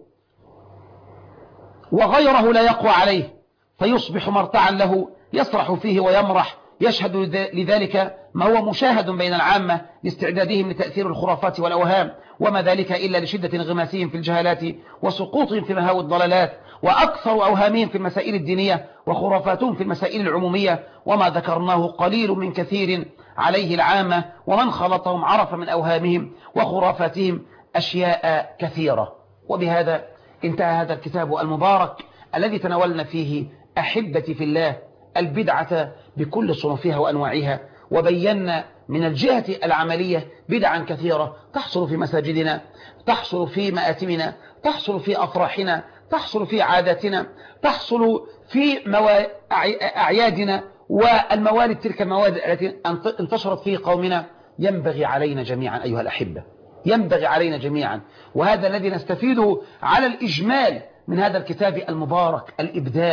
وغيره لا يقوى عليه فيصبح مرتعا له يسرح فيه ويمرح. يشهد لذلك ما هو مشاهد بين العامة لاستعدادهم لتأثير الخرافات والأوهام، وما ذلك إلا لشدة انغماسهم في الجهالات وسقوطهم في مهاوي الضلالات، وأكثر أوهامهم في المسائل الدينية وخرافاتهم في المسائل العمومية. وما ذكرناه قليل من كثير عليه العامة، ومن خلطهم عرف من أوهامهم وخرافاتهم أشياء كثيرة. وبهذا انتهى هذا الكتاب المبارك الذي تناولنا فيه أحبتي في الله البدعة بكل صنوفها وأنواعها، وبينا من الجهة العملية بدعا كثيرة تحصل في مساجدنا، تحصل في مآتمنا، تحصل في أفراحنا، تحصل في عاداتنا، تحصل في موا... أعيادنا والموالد، تلك الموالد التي انتشرت في قومنا. ينبغي علينا جميعا أيها الأحبة، ينبغي علينا جميعا، وهذا الذي نستفيده على الإجمال من هذا الكتاب المبارك، الإبداع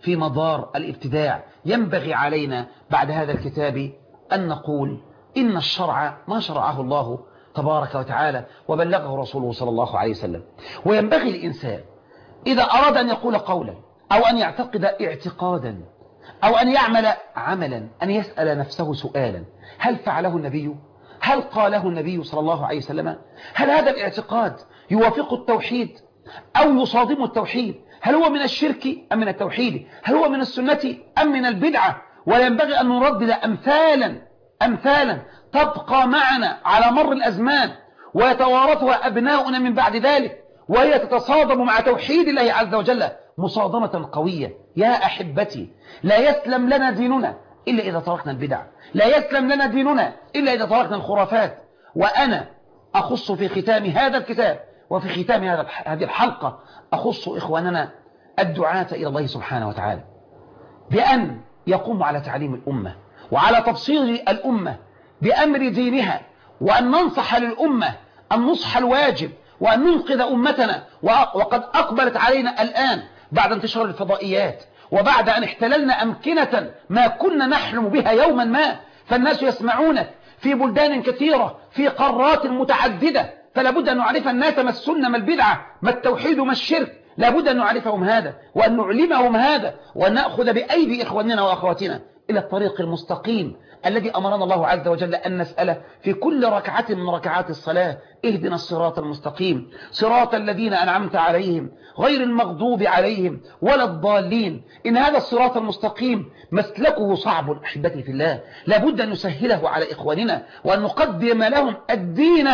في مدار الابتداع. ينبغي علينا بعد هذا الكتاب أن نقول إن الشرع ما شرعه الله تبارك وتعالى وبلغه رسوله صلى الله عليه وسلم. وينبغي الإنسان إذا أراد أن يقول قولا أو أن يعتقد اعتقادا أو أن يعمل عملا أن يسأل نفسه سؤالا: هل فعله النبي؟ هل قاله النبي صلى الله عليه وسلم؟ هل هذا الاعتقاد يوافق التوحيد أو يصادم التوحيد؟ هل هو من الشرك أم من التوحيد؟ هل هو من السنة أم من البدعة؟ وينبغي أن نردد أمثالا أمثالا تبقى معنا على مر الأزمان ويتوارثها أبناؤنا من بعد ذلك، وهي تتصادم مع توحيد الله عز وجل مصادمة قوية. يا أحبتي، لا يسلم لنا ديننا إلا إذا تركنا البدع، لا يسلم لنا ديننا إلا إذا تركنا الخرافات. وأنا أخص في ختام هذا الكتاب وفي ختام هذه الحلقة أخص إخواننا الدعاة إلى الله سبحانه وتعالى بأن يقوموا على تعليم الأمة وعلى تبصير الأمة بأمر دينها، وأن ننصح للأمة النصح الواجب، وأن ننقذ أمتنا. وقد أقبلت علينا الآن بعد انتشار الفضائيات وبعد أن احتللنا أمكنة ما كنا نحلم بها يوما ما، فالناس يسمعونك في بلدان كثيرة في قارات متعددة، فلا بد أن نعرف الناس ما السنة ما البدعة ما التوحيد ما الشرك. لا بد أن نعرفهم هذا وأن نعلمهم هذا وأن نأخذ بأيدي إخواننا وأخواتنا إلى الطريق المستقيم الذي أمرنا الله عز وجل أن نسأله في كل ركعة من ركعات الصلاة: اهدنا الصراط المستقيم صراط الذين أنعمت عليهم غير المغضوب عليهم ولا الضالين. إن هذا الصراط المستقيم مسلكه صعب أحبتي في الله، لابد أن نسهله على إخواننا وأن نقدم لهم الدين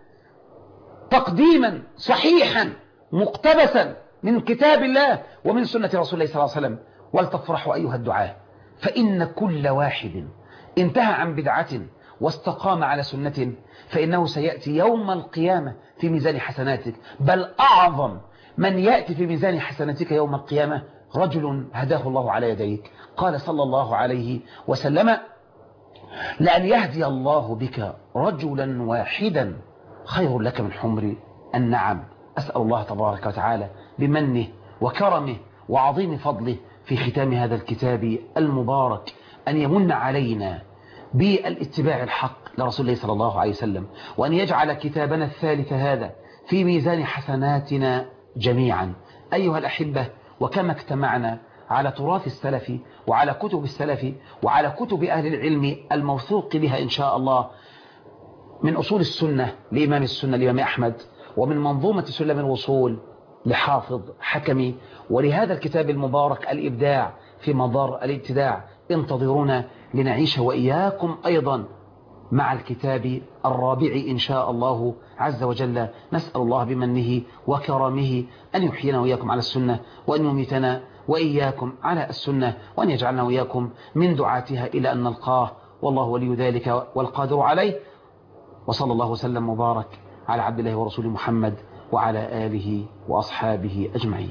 تقديما صحيحا مقتبسا من كتاب الله ومن سنة رسول الله صلى الله عليه وسلم. ولتفرحوا أيها الدعاة، فإن كل واحد انتهى عن بدعة واستقام على سنة فإنه سيأتي يوم القيامة في ميزان حسناتك. بل أعظم من يأتي في ميزان حسناتك يوم القيامة رجل هداه الله على يديك. قال صلى الله عليه وسلم: لأن يهدي الله بك رجلا واحدا خير لك من حمر النعم. أسأل الله تبارك وتعالى بمنه وكرمه وعظيم فضله في ختام هذا الكتاب المبارك أن يمن علينا بالاتباع الحق لرسول الله صلى الله عليه وسلم، وأن يجعل كتابنا الثالث هذا في ميزان حسناتنا جميعا. أيها الأحبة، وكما اجتمعنا على تراث السلف وعلى كتب السلف وعلى كتب أهل العلم الموثوق بها إن شاء الله، من أصول السنة لإمام السنة الإمام أحمد، ومن منظومة سلم الوصول لحافظ حكمي، ولهذا الكتاب المبارك الإبداع في مدار الابتداع، انتظرونا لنعيش وإياكم أيضا مع الكتاب الرابع إن شاء الله عز وجل. نسأل الله بمنه وكرمه أن يحيينا وإياكم على السنة، وأن يميتنا وإياكم على السنة، وأن يجعلنا وإياكم من دعاتها إلى أن نلقاه، والله ولي ذلك والقادر عليه. وصلى الله وسلم وبارك على عبد الله ورسوله محمد وعلى آله وأصحابه أجمعين.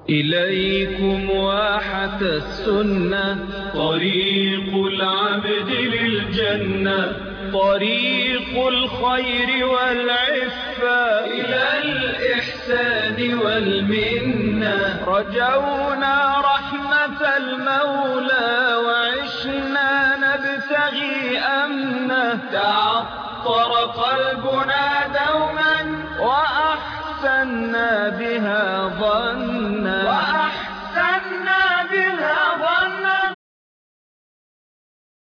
إليكم واحة السنة، طريق العبد للجنة، طريق الخير والعفة إلى الإحسان والمنة. رجونا رحمة المولى وعشنا نبتغي أمنه، تعطر قلبنا دوما وأحسنا بها ظنا.